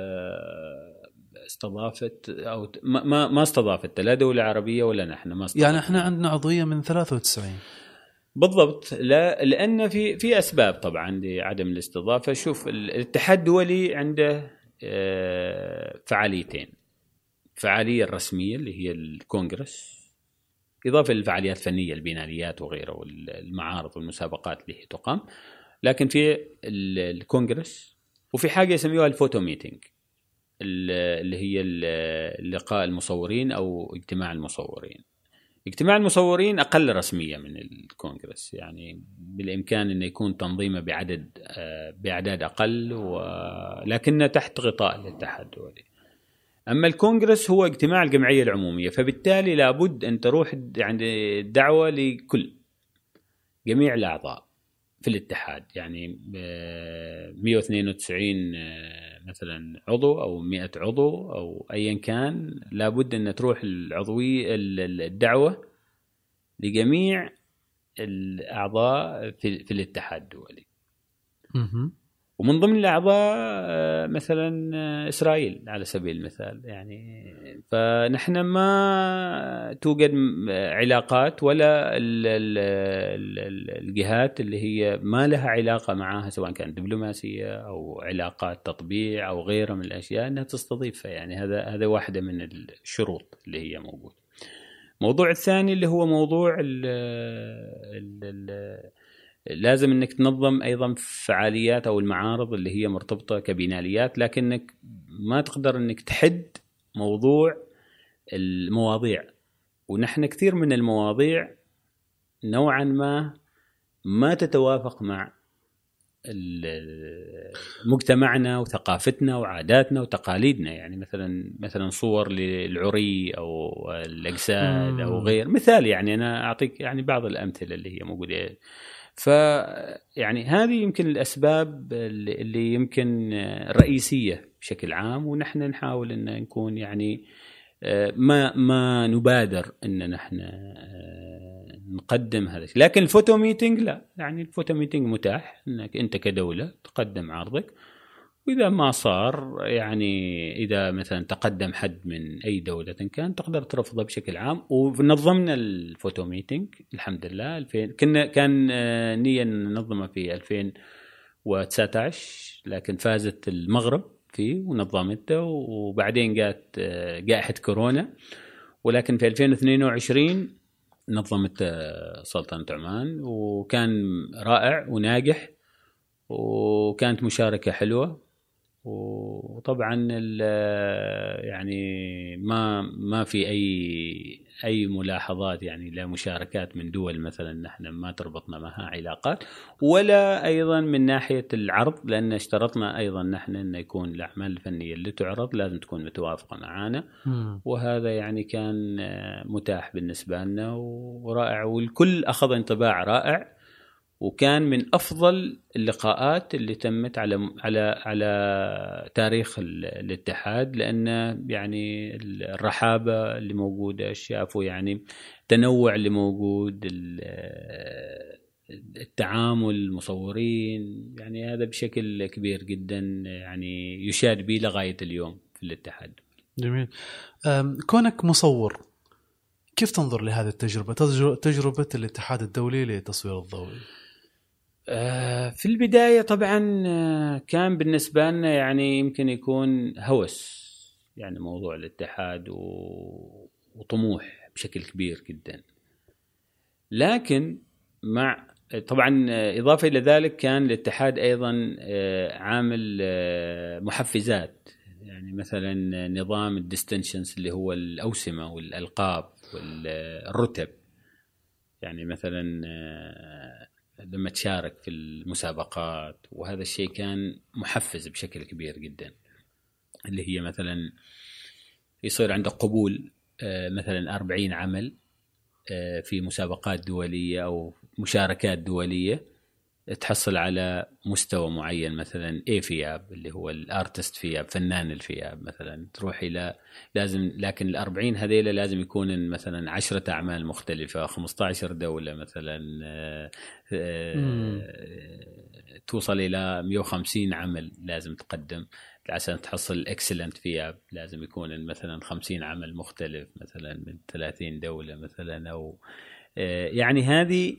استضافت أو ما ما استضافت لا دولة عربية ولا نحن ما استضافنا. يعني احنا عندنا عضوية من ثلاثة وتسعين بالضبط. لا لأن في في أسباب طبعا لعدم الاستضافة. شوف الاتحاد الدولي عنده فعاليتين، فعالية الرسمية اللي هي الكونغرس، إضافة للفعاليات الفنية البيناليات وغيره والمعارض والمسابقات اللي هي تقام، لكن في الكونغرس وفي حاجة يسميوها الفوتو ميتينج اللي هي اللقاء المصورين أو اجتماع المصورين. اجتماع المصورين أقل رسمية من الكونغرس، يعني بالإمكان أن يكون تنظيمه بعدد بأعداد أقل، ولكنه تحت غطاء الاتحاد الدولي. أما الكونغرس هو اجتماع الجمعية العمومية، فبالتالي لابد أن تروح عند الدعوة لكل جميع الأعضاء في الاتحاد، يعني مئة واثنين وتسعين مثلا عضو أو مئة عضو أو أيا كان، لابد أن تروح العضوية الدعوة لجميع الأعضاء في, في الاتحاد الدولي. ومن ضمن الأعضاء مثلا إسرائيل على سبيل المثال. يعني فنحن ما توجد علاقات ولا الجهات اللي هي ما لها علاقة معها سواء كانت دبلوماسية أو علاقات تطبيع أو غيرها من الأشياء أنها تستضيفها. يعني هذا هذا واحدة من الشروط اللي هي موجودة. الموضوع الثاني اللي هو موضوع ال ال ال لازم انك تنظم ايضا فعاليات او المعارض اللي هي مرتبطه كبيناليات، لكنك ما تقدر انك تحد موضوع المواضيع. ونحن كثير من المواضيع نوعا ما ما تتوافق مع مجتمعنا وثقافتنا وعاداتنا وتقاليدنا. يعني مثلا مثلا صور للعري او الاجساد او غير مثال. يعني انا اعطيك يعني بعض الامثله اللي هي موجوده. ف يعني هذه يمكن الاسباب اللي يمكن رئيسيه بشكل عام. ونحن نحاول ان نكون يعني ما ما نبادر ان نحن نقدم هذا الشيء. لكن الفوتو ميتينج لا، يعني الفوتو ميتينج متاح انك انت كدولة تقدم عرضك، واذا ما صار يعني اذا مثلا تقدم حد من اي دولة كان تقدر ترفضه بشكل عام. ونظمنا الفوتو ميتينج الحمد لله. ألفين كنا كان نية ننظمه في ألفين وتسعة عشر لكن فازت المغرب فيه ونظمته، وبعدين جاءت جائحة كورونا. ولكن في ألفين واثنين وعشرين نظمت سلطنة عمان وكان رائع وناجح وكانت مشاركة حلوة. وطبعا يعني ما ما في أي أي ملاحظات يعني لا مشاركات من دول مثلا نحن ما تربطنا معها علاقات، ولا أيضا من ناحية العرض، لأن اشترطنا أيضا نحن أن يكون الأعمال الفنية اللي تعرض لازم تكون متوافقة معنا. وهذا يعني كان متاح بالنسبة لنا ورائع، والكل أخذ انطباع رائع. وكان من أفضل اللقاءات اللي تمت على على على تاريخ الاتحاد، لأن يعني الرحابة اللي موجودة شافوا يعني تنوع اللي موجود، التعامل المصورين، يعني هذا بشكل كبير جدا يعني يشاد به لغاية اليوم في الاتحاد. جميل. كونك مصور كيف تنظر لهذه التجربة، تجربة الاتحاد الدولي للتصوير الضوئي؟ في البداية طبعا كان بالنسبة لنا يعني يمكن يكون هوس، يعني موضوع الاتحاد وطموح بشكل كبير جدا. لكن مع طبعا إضافة إلى ذلك كان الاتحاد أيضا عامل محفزات، يعني مثلا نظام الديستنشنز اللي هو الأوسمة والألقاب والرتب. يعني مثلا لما تشارك في المسابقات، وهذا الشيء كان محفز بشكل كبير جدا، اللي هي مثلا يصير عندك قبول مثلا أربعين عمل في مسابقات دولية أو مشاركات دولية، تحصل على مستوى معين مثلا اي فياب اللي هو الارتست فياب، فنان الفياب مثلا، تروح الى لازم، لكن الأربعين هذيله لازم يكون مثلا عشرة اعمال مختلفه، خمسة عشر دوله مثلا، توصل الى مئة وخمسين عمل لازم تقدم عشان تحصل اكسلنت فياب. لازم يكون مثلا خمسين عمل مختلف مثلا من ثلاثين دوله مثلا، او يعني هذه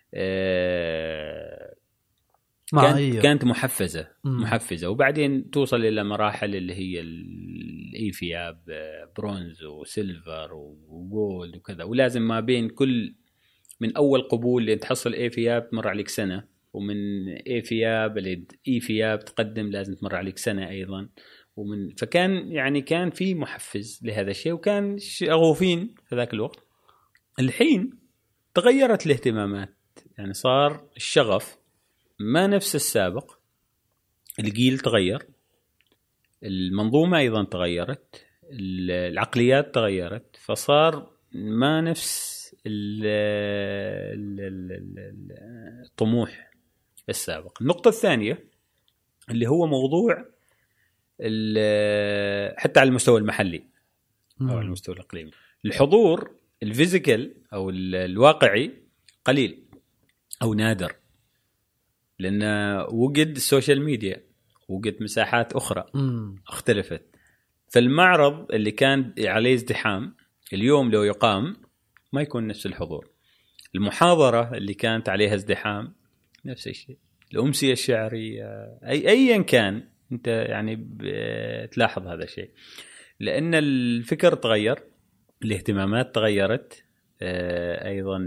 كانت كانت محفزة محفزة. وبعدين توصل إلى مراحل اللي هي الإيفياب برونز وسيلفر وجولد وكذا، ولازم ما بين كل من أول قبول اللي تحصل إيفياب تمر عليك سنة، ومن إيفياب الإيفياب تقدم لازم تمر عليك سنة أيضا. ومن فكان يعني كان في محفز لهذا الشيء، وكان شغوفين في ذاك الوقت. الحين تغيرت الاهتمامات، يعني صار الشغف ما نفس السابق، الجيل تغير، المنظومة أيضا تغيرت، العقليات تغيرت، فصار ما نفس الطموح السابق. النقطة الثانية اللي هو موضوع حتى على المستوى المحلي أو على المستوى الإقليمي، الحضور الفيزيكال أو الواقعي قليل أو نادر، لأن وجد السوشيال ميديا، وجد مساحات أخرى اختلفت. فالمعرض اللي كان عليه ازدحام اليوم لو يقام ما يكون نفس الحضور. المحاضرة اللي كانت عليها ازدحام نفس الشيء. الأمسية الشعرية أي أيا كان، أنت يعني تلاحظ هذا الشيء، لأن الفكر تغير، الاهتمامات تغيرت، أيضا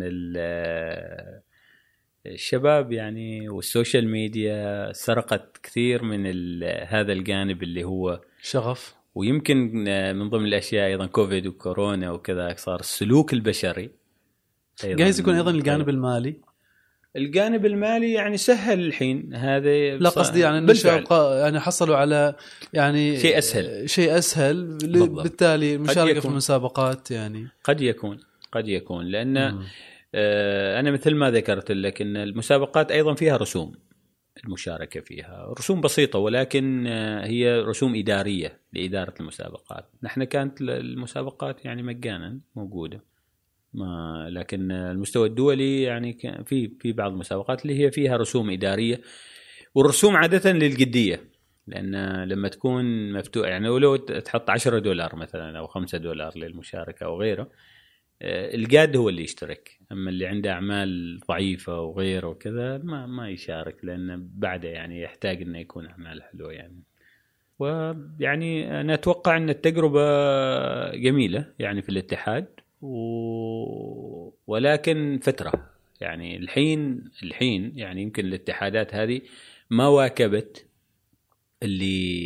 الشباب يعني والسوشيال ميديا سرقت كثير من هذا الجانب اللي هو شغف ويمكن من ضمن الأشياء أيضا كوفيد وكورونا وكذا صار السلوك البشري. جايز يكون أيضا الجانب المالي. الجانب المالي يعني سهل الحين هذا. لا قصدي يعني الشباب يعني حصلوا على يعني شيء أسهل شيء أسهل بالتالي المشاركة في المسابقات يعني قد يكون قد يكون لأن آه أنا مثل ما ذكرت لك إن المسابقات أيضا فيها رسوم، المشاركة فيها رسوم بسيطة ولكن آه هي رسوم إدارية لإدارة المسابقات. نحن كانت المسابقات يعني مجانا موجودة، ما لكن المستوى الدولي يعني في في بعض المسابقات اللي هي فيها رسوم إدارية، والرسوم عادة للجدية، لأن لما تكون مفتوح يعني ولو تحط عشرة دولار مثلا أو خمسة دولار للمشاركة أو غيره، الجاد هو اللي يشترك، أما اللي عنده أعمال ضعيفة وغيره وكذا ما ما يشارك، لأن بعده يعني يحتاج إنه يكون أعمال حلوة يعني. ويعني أنا أتوقع أن التجربة جميلة يعني في الاتحاد، و... ولكن فترة يعني الحين الحين يعني يمكن الاتحادات هذه ما واكبت اللي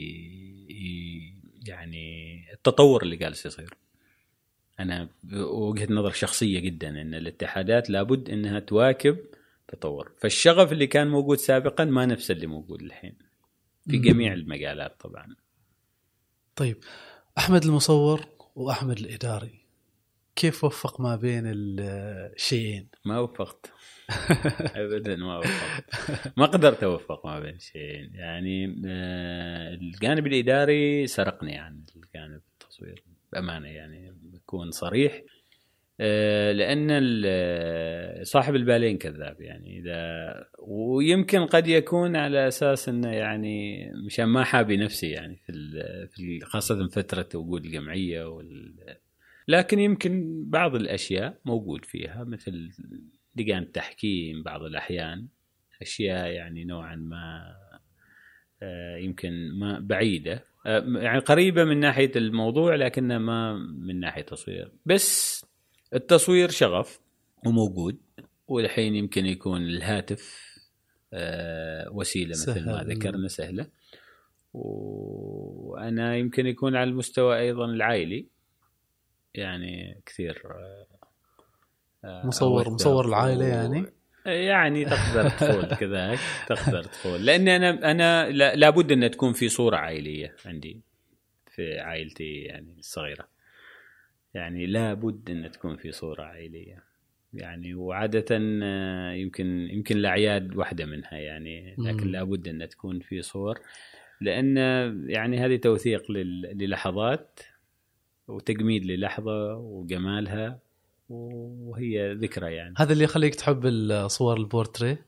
يعني التطور اللي جالس يصير. أنا وجهة نظر شخصية جدا أن الاتحادات لابد أنها تواكب تطور، فالشغف اللي كان موجود سابقا ما نفس اللي موجود الحين في جميع المجالات طبعا. طيب أحمد المصور وأحمد الإداري كيف وفق ما بين الشيئين؟ ما وفقت أبدا ما وفقت ما قدرت أوفق ما بين الشيئين يعني. الجانب الإداري سرقني عن الجانب التصوير بأمانة يعني بكون صريح، لأن صاحب البالين كذاب يعني إذا، ويمكن قد يكون على أساس أنه يعني مشان ما حابي نفسي يعني في خاصة فترة وجود الجمعية وال... لكن يمكن بعض الأشياء موجود فيها مثل لجان التحكيم بعض الأحيان أشياء يعني نوعا ما يمكن ما بعيدة يعني قريبة من ناحية الموضوع لكنها ما من ناحية تصوير. بس التصوير شغف وموجود، والحين يمكن يكون الهاتف وسيلة مثل ما ذكرنا سهلة، وأنا يمكن يكون على المستوى أيضا العائلي يعني كثير مصور مصور العائلة يعني يعني تقدر تقول كذاك تقدر تقول، لأن أنا أنا لابد أن تكون في صورة عائلية عندي في عائلتي يعني الصغيرة، يعني لابد أن تكون في صورة عائلية يعني، وعادة يمكن يمكن الأعياد واحدة منها يعني، لكن لابد أن تكون في صور، لأن يعني هذه توثيق للحظات وتجميد للحظة وجمالها وهي ذكرى يعني. هذا اللي يخليك تحب الصور البورتري؟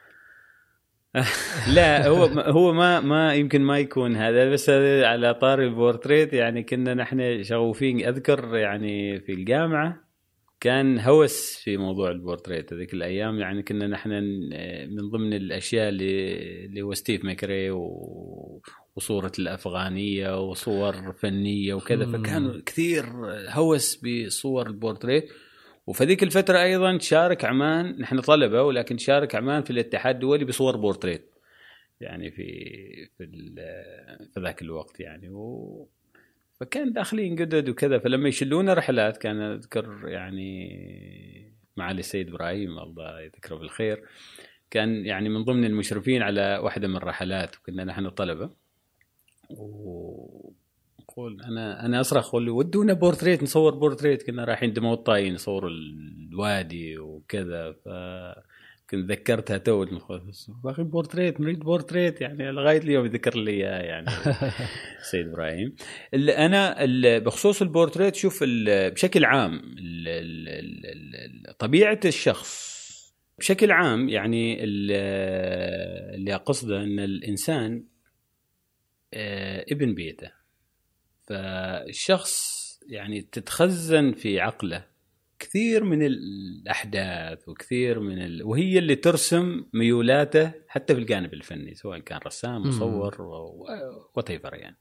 لا هو هو ما ما يمكن ما يكون هذا، بس على طار البورتريت يعني كنا نحن شغوفين. أذكر يعني في الجامعة كان هوس في موضوع البورتريت هذيك الأيام يعني، كنا نحن من ضمن الأشياء اللي اللي هو ستيف ماكري وصورة الأفغانية وصور فنية وكذا، فكانوا كثير هوس بصور البورتريت. وفي ذيك الفترة أيضا شارك عمان، نحن طلبة ولكن شارك عمان في الاتحاد الدولي بصور بورتريت يعني في في, في ذاك الوقت يعني، و فكان داخلين جدد وكذا. فلما يشلونا رحلات كان أذكر يعني معالي السيد إبراهيم الله يذكره بالخير كان يعني من ضمن المشرفين على واحدة من الرحلات، وكنا نحن طلبة وقول أنا أنا أصرخ أقول له ودونا بورتريت نصور بورتريت، كنا رايحين دمو الطاين نصور الوادي وكذا. فكنت ذكرتها تو باقي بورتريت نريد بورتريت يعني لغاية اليوم يذكر لي يعني سيد إبراهيم. اللي أنا اللي بخصوص البورتريت شوف بشكل عام طبيعة الشخص بشكل عام يعني اللي أقصده أن الإنسان ابن بيته، فالشخص يعني تتخزن في عقله كثير من الأحداث وكثير من ال... وهي اللي ترسم ميولاته حتى في الجانب الفني سواء كان رسام مصور وطيفر يعني.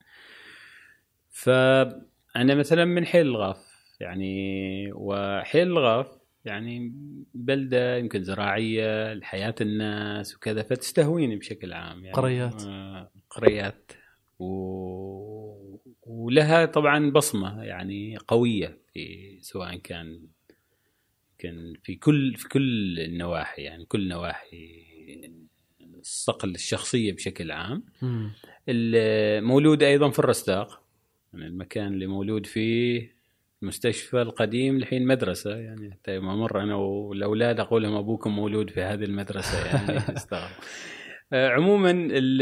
فأنا مثلا من حيل الغاف يعني، وحيل الغاف يعني بلدة يمكن زراعية لحياة الناس وكذا، فتستهويني بشكل عام يعني قريات قريات و... ولها طبعا بصمة يعني قوية في سواء كان كان في كل في كل النواحي، يعني كل نواحي الصقل الشخصية بشكل عام. المولود أيضا في الرستاق، يعني المكان اللي مولود فيه المستشفى القديم الحين مدرسة، يعني حتى ما مر أنا والأولاد أقول لهم أبوكم مولود في هذه المدرسة يعني استغرب. عموما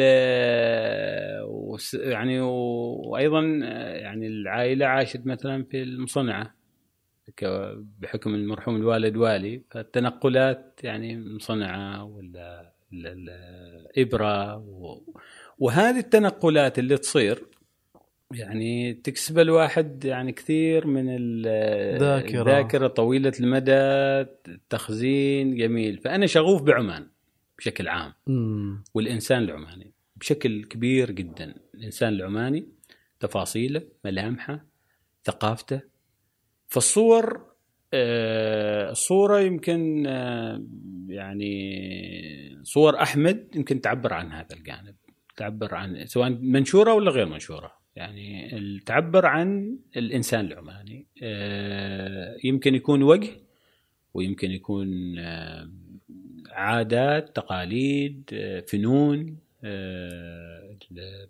يعني وأيضا يعني العائلة عاشت مثلا في المصنعة بحكم المرحوم الوالد والي، فالتنقلات يعني مصنعة ولا الإبرة، وهذه التنقلات اللي تصير يعني تكسب الواحد يعني كثير من الذاكرة الذاكرة طويلة المدى، التخزين جميل. فأنا شغوف بعمان بشكل عام م. والإنسان العماني بشكل كبير جدا. الإنسان العماني تفاصيله، ملامحه، ثقافته. فالصور آه الصورة يمكن آه يعني صور أحمد يمكن تعبر عن هذا الجانب، تعبر عن سواء منشورة ولا غير منشورة، يعني تعبر عن الإنسان العماني. آه يمكن يكون وجه، ويمكن يكون آه عادات، تقاليد، آه فنون، آه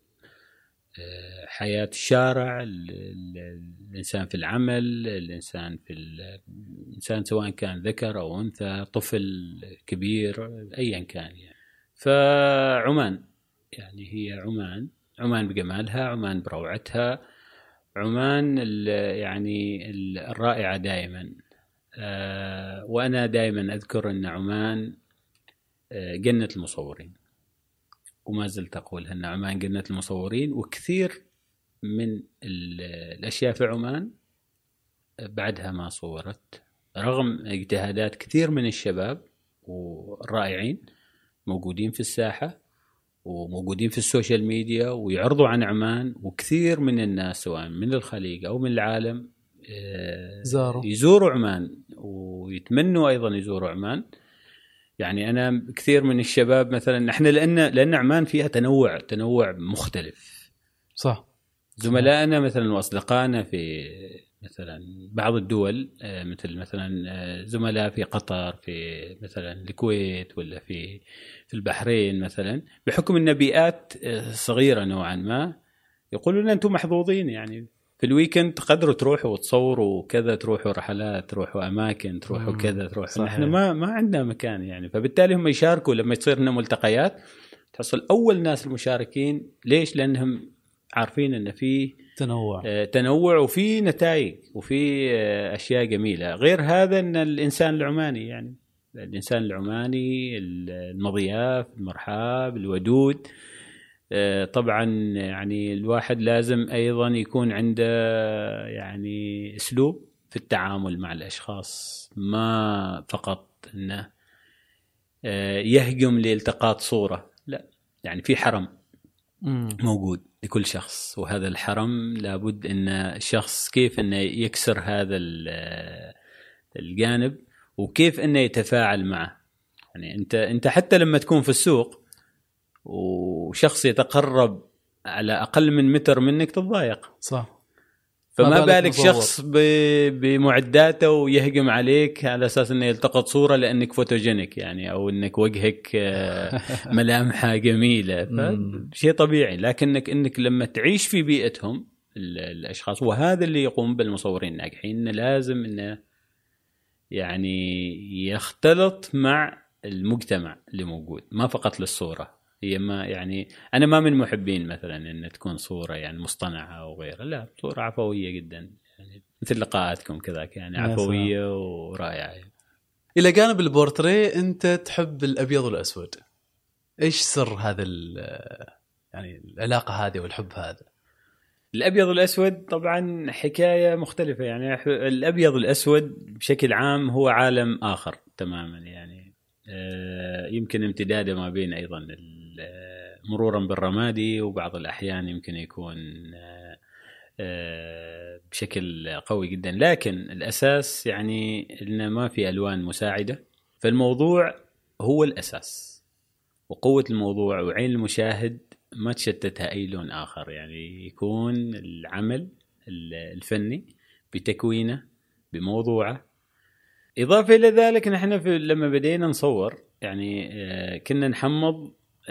حياة الشارع، الإنسان في العمل، الإنسان في الإنسان سواء كان ذكر أو أنثى، طفل كبير أيا كان يعني. فعمان يعني هي عمان، عمان بجمالها، عمان بروعتها، عمان يعني الرائعة دائما. وأنا دائما أذكر أن عمان جنة المصورين، وما زلت أقول أن عمان جنة المصورين. وكثير من الأشياء في عمان بعدها ما صورت، رغم اجتهادات كثير من الشباب والرائعين موجودين في الساحة وموجودين في السوشيال ميديا ويعرضوا عن عمان. وكثير من الناس سواء من الخليج أو من العالم زاروا يزوروا عمان ويتمنوا أيضا يزوروا عمان. يعني أنا كثير من الشباب مثلا نحن لأن لأن عمان فيها تنوع تنوع مختلف، صح. زملائنا مثلا وأصدقائنا في مثلا بعض الدول، مثل مثلا زملاء في قطر، في مثلا الكويت، ولا في في البحرين مثلا، بحكم أن بيئات صغيرة نوعا ما، يقولون أنتم محظوظين يعني في الويكند تقدروا تروحوا وتصوروا وكذا، تروحوا رحلات، تروحوا أماكن، تروحوا كذا، تروحوا. نحن ما ما عندنا مكان يعني. فبالتالي هم يشاركوا لما يصير لنا ملتقيات، تحصل أول ناس المشاركين. ليش؟ لأنهم عارفين أن في تنوع آه تنوع وفي نتائج وفي آه أشياء جميلة. غير هذا أن الإنسان العماني يعني الإنسان العماني المضياف، المرحاب، الودود. طبعا يعني الواحد لازم أيضا يكون عنده يعني أسلوب في التعامل مع الأشخاص، ما فقط أنه يهجم لالتقاط صورة، لا، يعني في حرم موجود لكل شخص، وهذا الحرم لابد أن الشخص كيف أنه يكسر هذا الجانب وكيف أنه يتفاعل معه. يعني أنت أنت حتى لما تكون في السوق وشخص يتقرب على أقل من متر منك تتضايق، صح. فما بالك شخص بمعداته ويهجم عليك على أساس أنه يلتقط صورة لأنك فوتوجينيك يعني، أو أنك وجهك ملامحة جميلة، شيء طبيعي. لكنك أنك لما تعيش في بيئتهم الأشخاص، وهذا اللي يقوم بالمصورين الناجحين، لازم أنه يعني يختلط مع المجتمع اللي موجود، ما فقط للصورة. هي ما يعني أنا ما من محبين مثلا أن تكون صورة يعني مصطنعة أو غيرها، لا، صورة عفوية جدا يعني مثل لقاءاتكم كذاك يعني عفوية ورائعة. إلى جانب البورتريه أنت تحب الأبيض والأسود، إيش سر هذا يعني العلاقة هذه والحب هذا؟ الأبيض والأسود طبعا حكاية مختلفة يعني. الأبيض والأسود بشكل عام هو عالم آخر تماما يعني، يمكن امتداده ما بين أيضا مرورا بالرمادي، وبعض الأحيان يمكن يكون بشكل قوي جدا، لكن الأساس يعني إنه ما في ألوان مساعدة. فالموضوع هو الأساس، وقوة الموضوع وعين المشاهد ما تشتتها أي لون آخر، يعني يكون العمل الفني بتكوينه بموضوعه. إضافة إلى ذلك نحن في لما بدينا نصور يعني كنا نحمض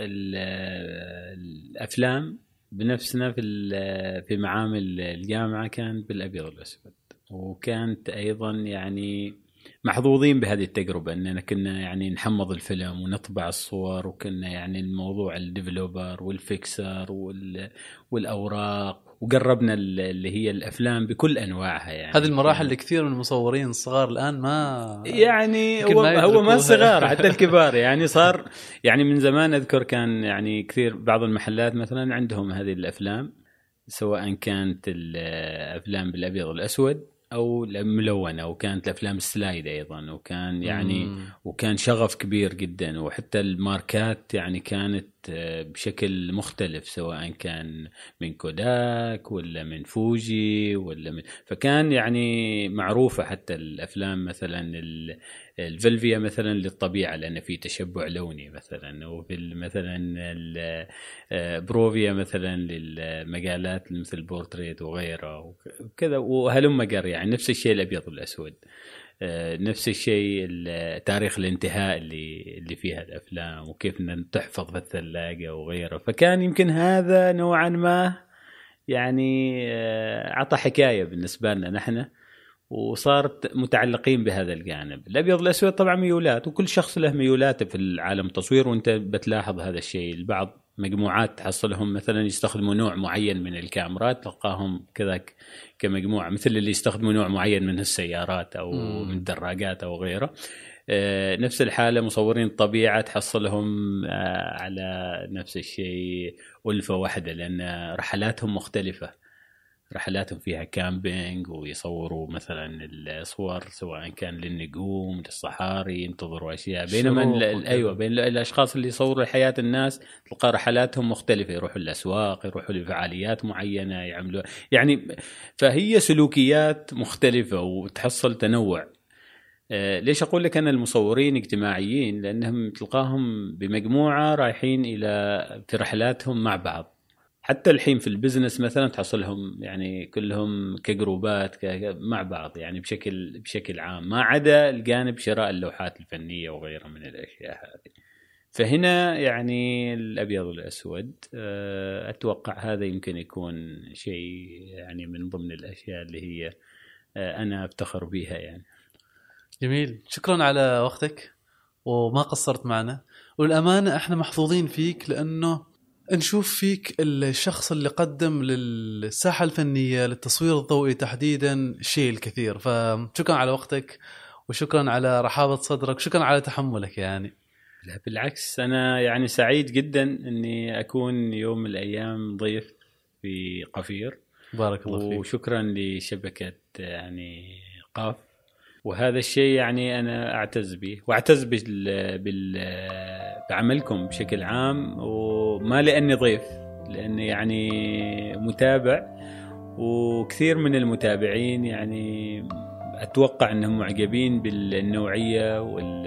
الأفلام بنفسنا في في معامل الجامعة، كان بالأبيض والأسود، وكانت أيضا يعني محظوظين بهذه التجربة أننا كنا يعني نحمض الفيلم ونطبع الصور، وكنا يعني الموضوع الديفلوبر والفيكسر والأوراق، وقربنا اللي هي الأفلام بكل أنواعها. يعني هذه المراحل اللي كثير من المصورين الصغار الآن ما يعني هو ما, هو ما الصغار حتى الكبار يعني صار يعني من زمان أذكر كان يعني كثير بعض المحلات مثلا عندهم هذه الأفلام، سواء كانت الأفلام بالأبيض والأسود أو الملونة، وكانت الأفلام السلايد أيضا، وكان يعني مم. وكان شغف كبير جدا، وحتى الماركات يعني كانت بشكل مختلف، سواء كان من كوداك ولا من فوجي ولا من، فكان يعني معروفة حتى الأفلام مثلا الفلفيا مثلا للطبيعة لأن في تشبع لوني مثلا، وفي مثلا البروفيا مثلا للمجالات مثل البورتريت وغيره وكذا، وهلم مجر يعني نفس الشيء الأبيض والأسود، نفس الشيء تاريخ الانتهاء اللي اللي فيها الأفلام، وكيف تحفظ في الثلاجة وغيره. فكان يمكن هذا نوعا ما يعني عطى حكاية بالنسبة لنا نحن، وصارت متعلقين بهذا الجانب. الأبيض والأسود طبعا ميولات، وكل شخص له ميولاته في العالم التصوير، وانت بتلاحظ هذا الشيء. البعض مجموعات تحصلهم مثلا يستخدموا نوع معين من الكاميرات، تلقاهم كذاك كمجموعة، مثل اللي يستخدموا نوع معين من السيارات أو مم. من الدراجات أو غيره. آه نفس الحالة مصورين الطبيعة تحصلهم آه على نفس الشيء، ألفة واحدة، لأن رحلاتهم مختلفة، رحلاتهم فيها كامبينج، ويصوروا مثلا الصور سواء كان للنجوم للصحاري، ينتظروا أشياء. بينما أيوة بين الأشخاص اللي يصوروا حياة الناس تلقى رحلاتهم مختلفة، يروحوا للأسواق، يروحوا لفعاليات معينة يعملوا يعني، فهي سلوكيات مختلفة وتحصل تنوع. آه ليش أقول لك أن المصورين اجتماعيين؟ لأنهم تلقاهم بمجموعة رايحين إلى في رحلاتهم مع بعض. حتى الحين في البزنس مثلا تحصلهم يعني كلهم كجروبات مع بعض يعني بشكل بشكل عام، ما عدا الجانب شراء اللوحات الفنية وغيرها من الأشياء هذه. فهنا يعني الأبيض والأسود أتوقع هذا يمكن يكون شيء يعني من ضمن الأشياء اللي هي أنا أفتخر بها يعني. جميل، شكرا على وقتك وما قصرت معنا، والأمانة احنا محظوظين فيك لأنه نشوف فيك الشخص اللي قدم للساحة الفنية للتصوير الضوئي تحديدا شيء الكثير. فشكرا على وقتك، وشكرا على رحابة صدرك، وشكرا على تحملك. يعني لا بالعكس، أنا يعني سعيد جدا أني أكون يوم من الأيام ضيف في قفير. بارك الله فيك، وشكرا لشبكة يعني قاف، وهذا الشيء يعني أنا أعتز به، وأعتز بال... بال... بعملكم بشكل عام، وما لأني ضيف، لأني يعني متابع، وكثير من المتابعين يعني أتوقع أنهم معجبين بالنوعية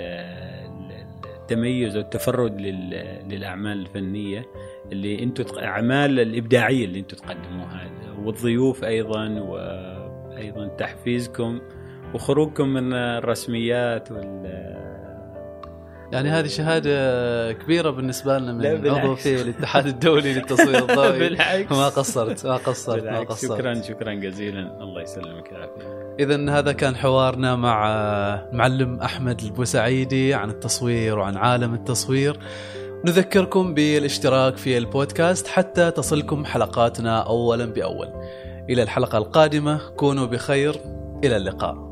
والتميز والتفرد لل... للأعمال الفنية اللي أنتوا أعمال الإبداعية اللي أنتوا تقدموها، والضيوف أيضا، وأيضا تحفيزكم وخروجكم من الرسميات وال يعني هذه شهادة كبيرة بالنسبة لنا من عضو في الاتحاد الدولي للتصوير الضوئي. ما قصرت ما قصرت ما قصرت شكرا شكرا جزيلا، الله يسلمك العافية. إذن هذا كان حوارنا مع معلم أحمد البوسعيدي عن التصوير وعن عالم التصوير. نذكركم بالاشتراك في البودكاست حتى تصلكم حلقاتنا أولا بأول. إلى الحلقة القادمة، كونوا بخير، إلى اللقاء.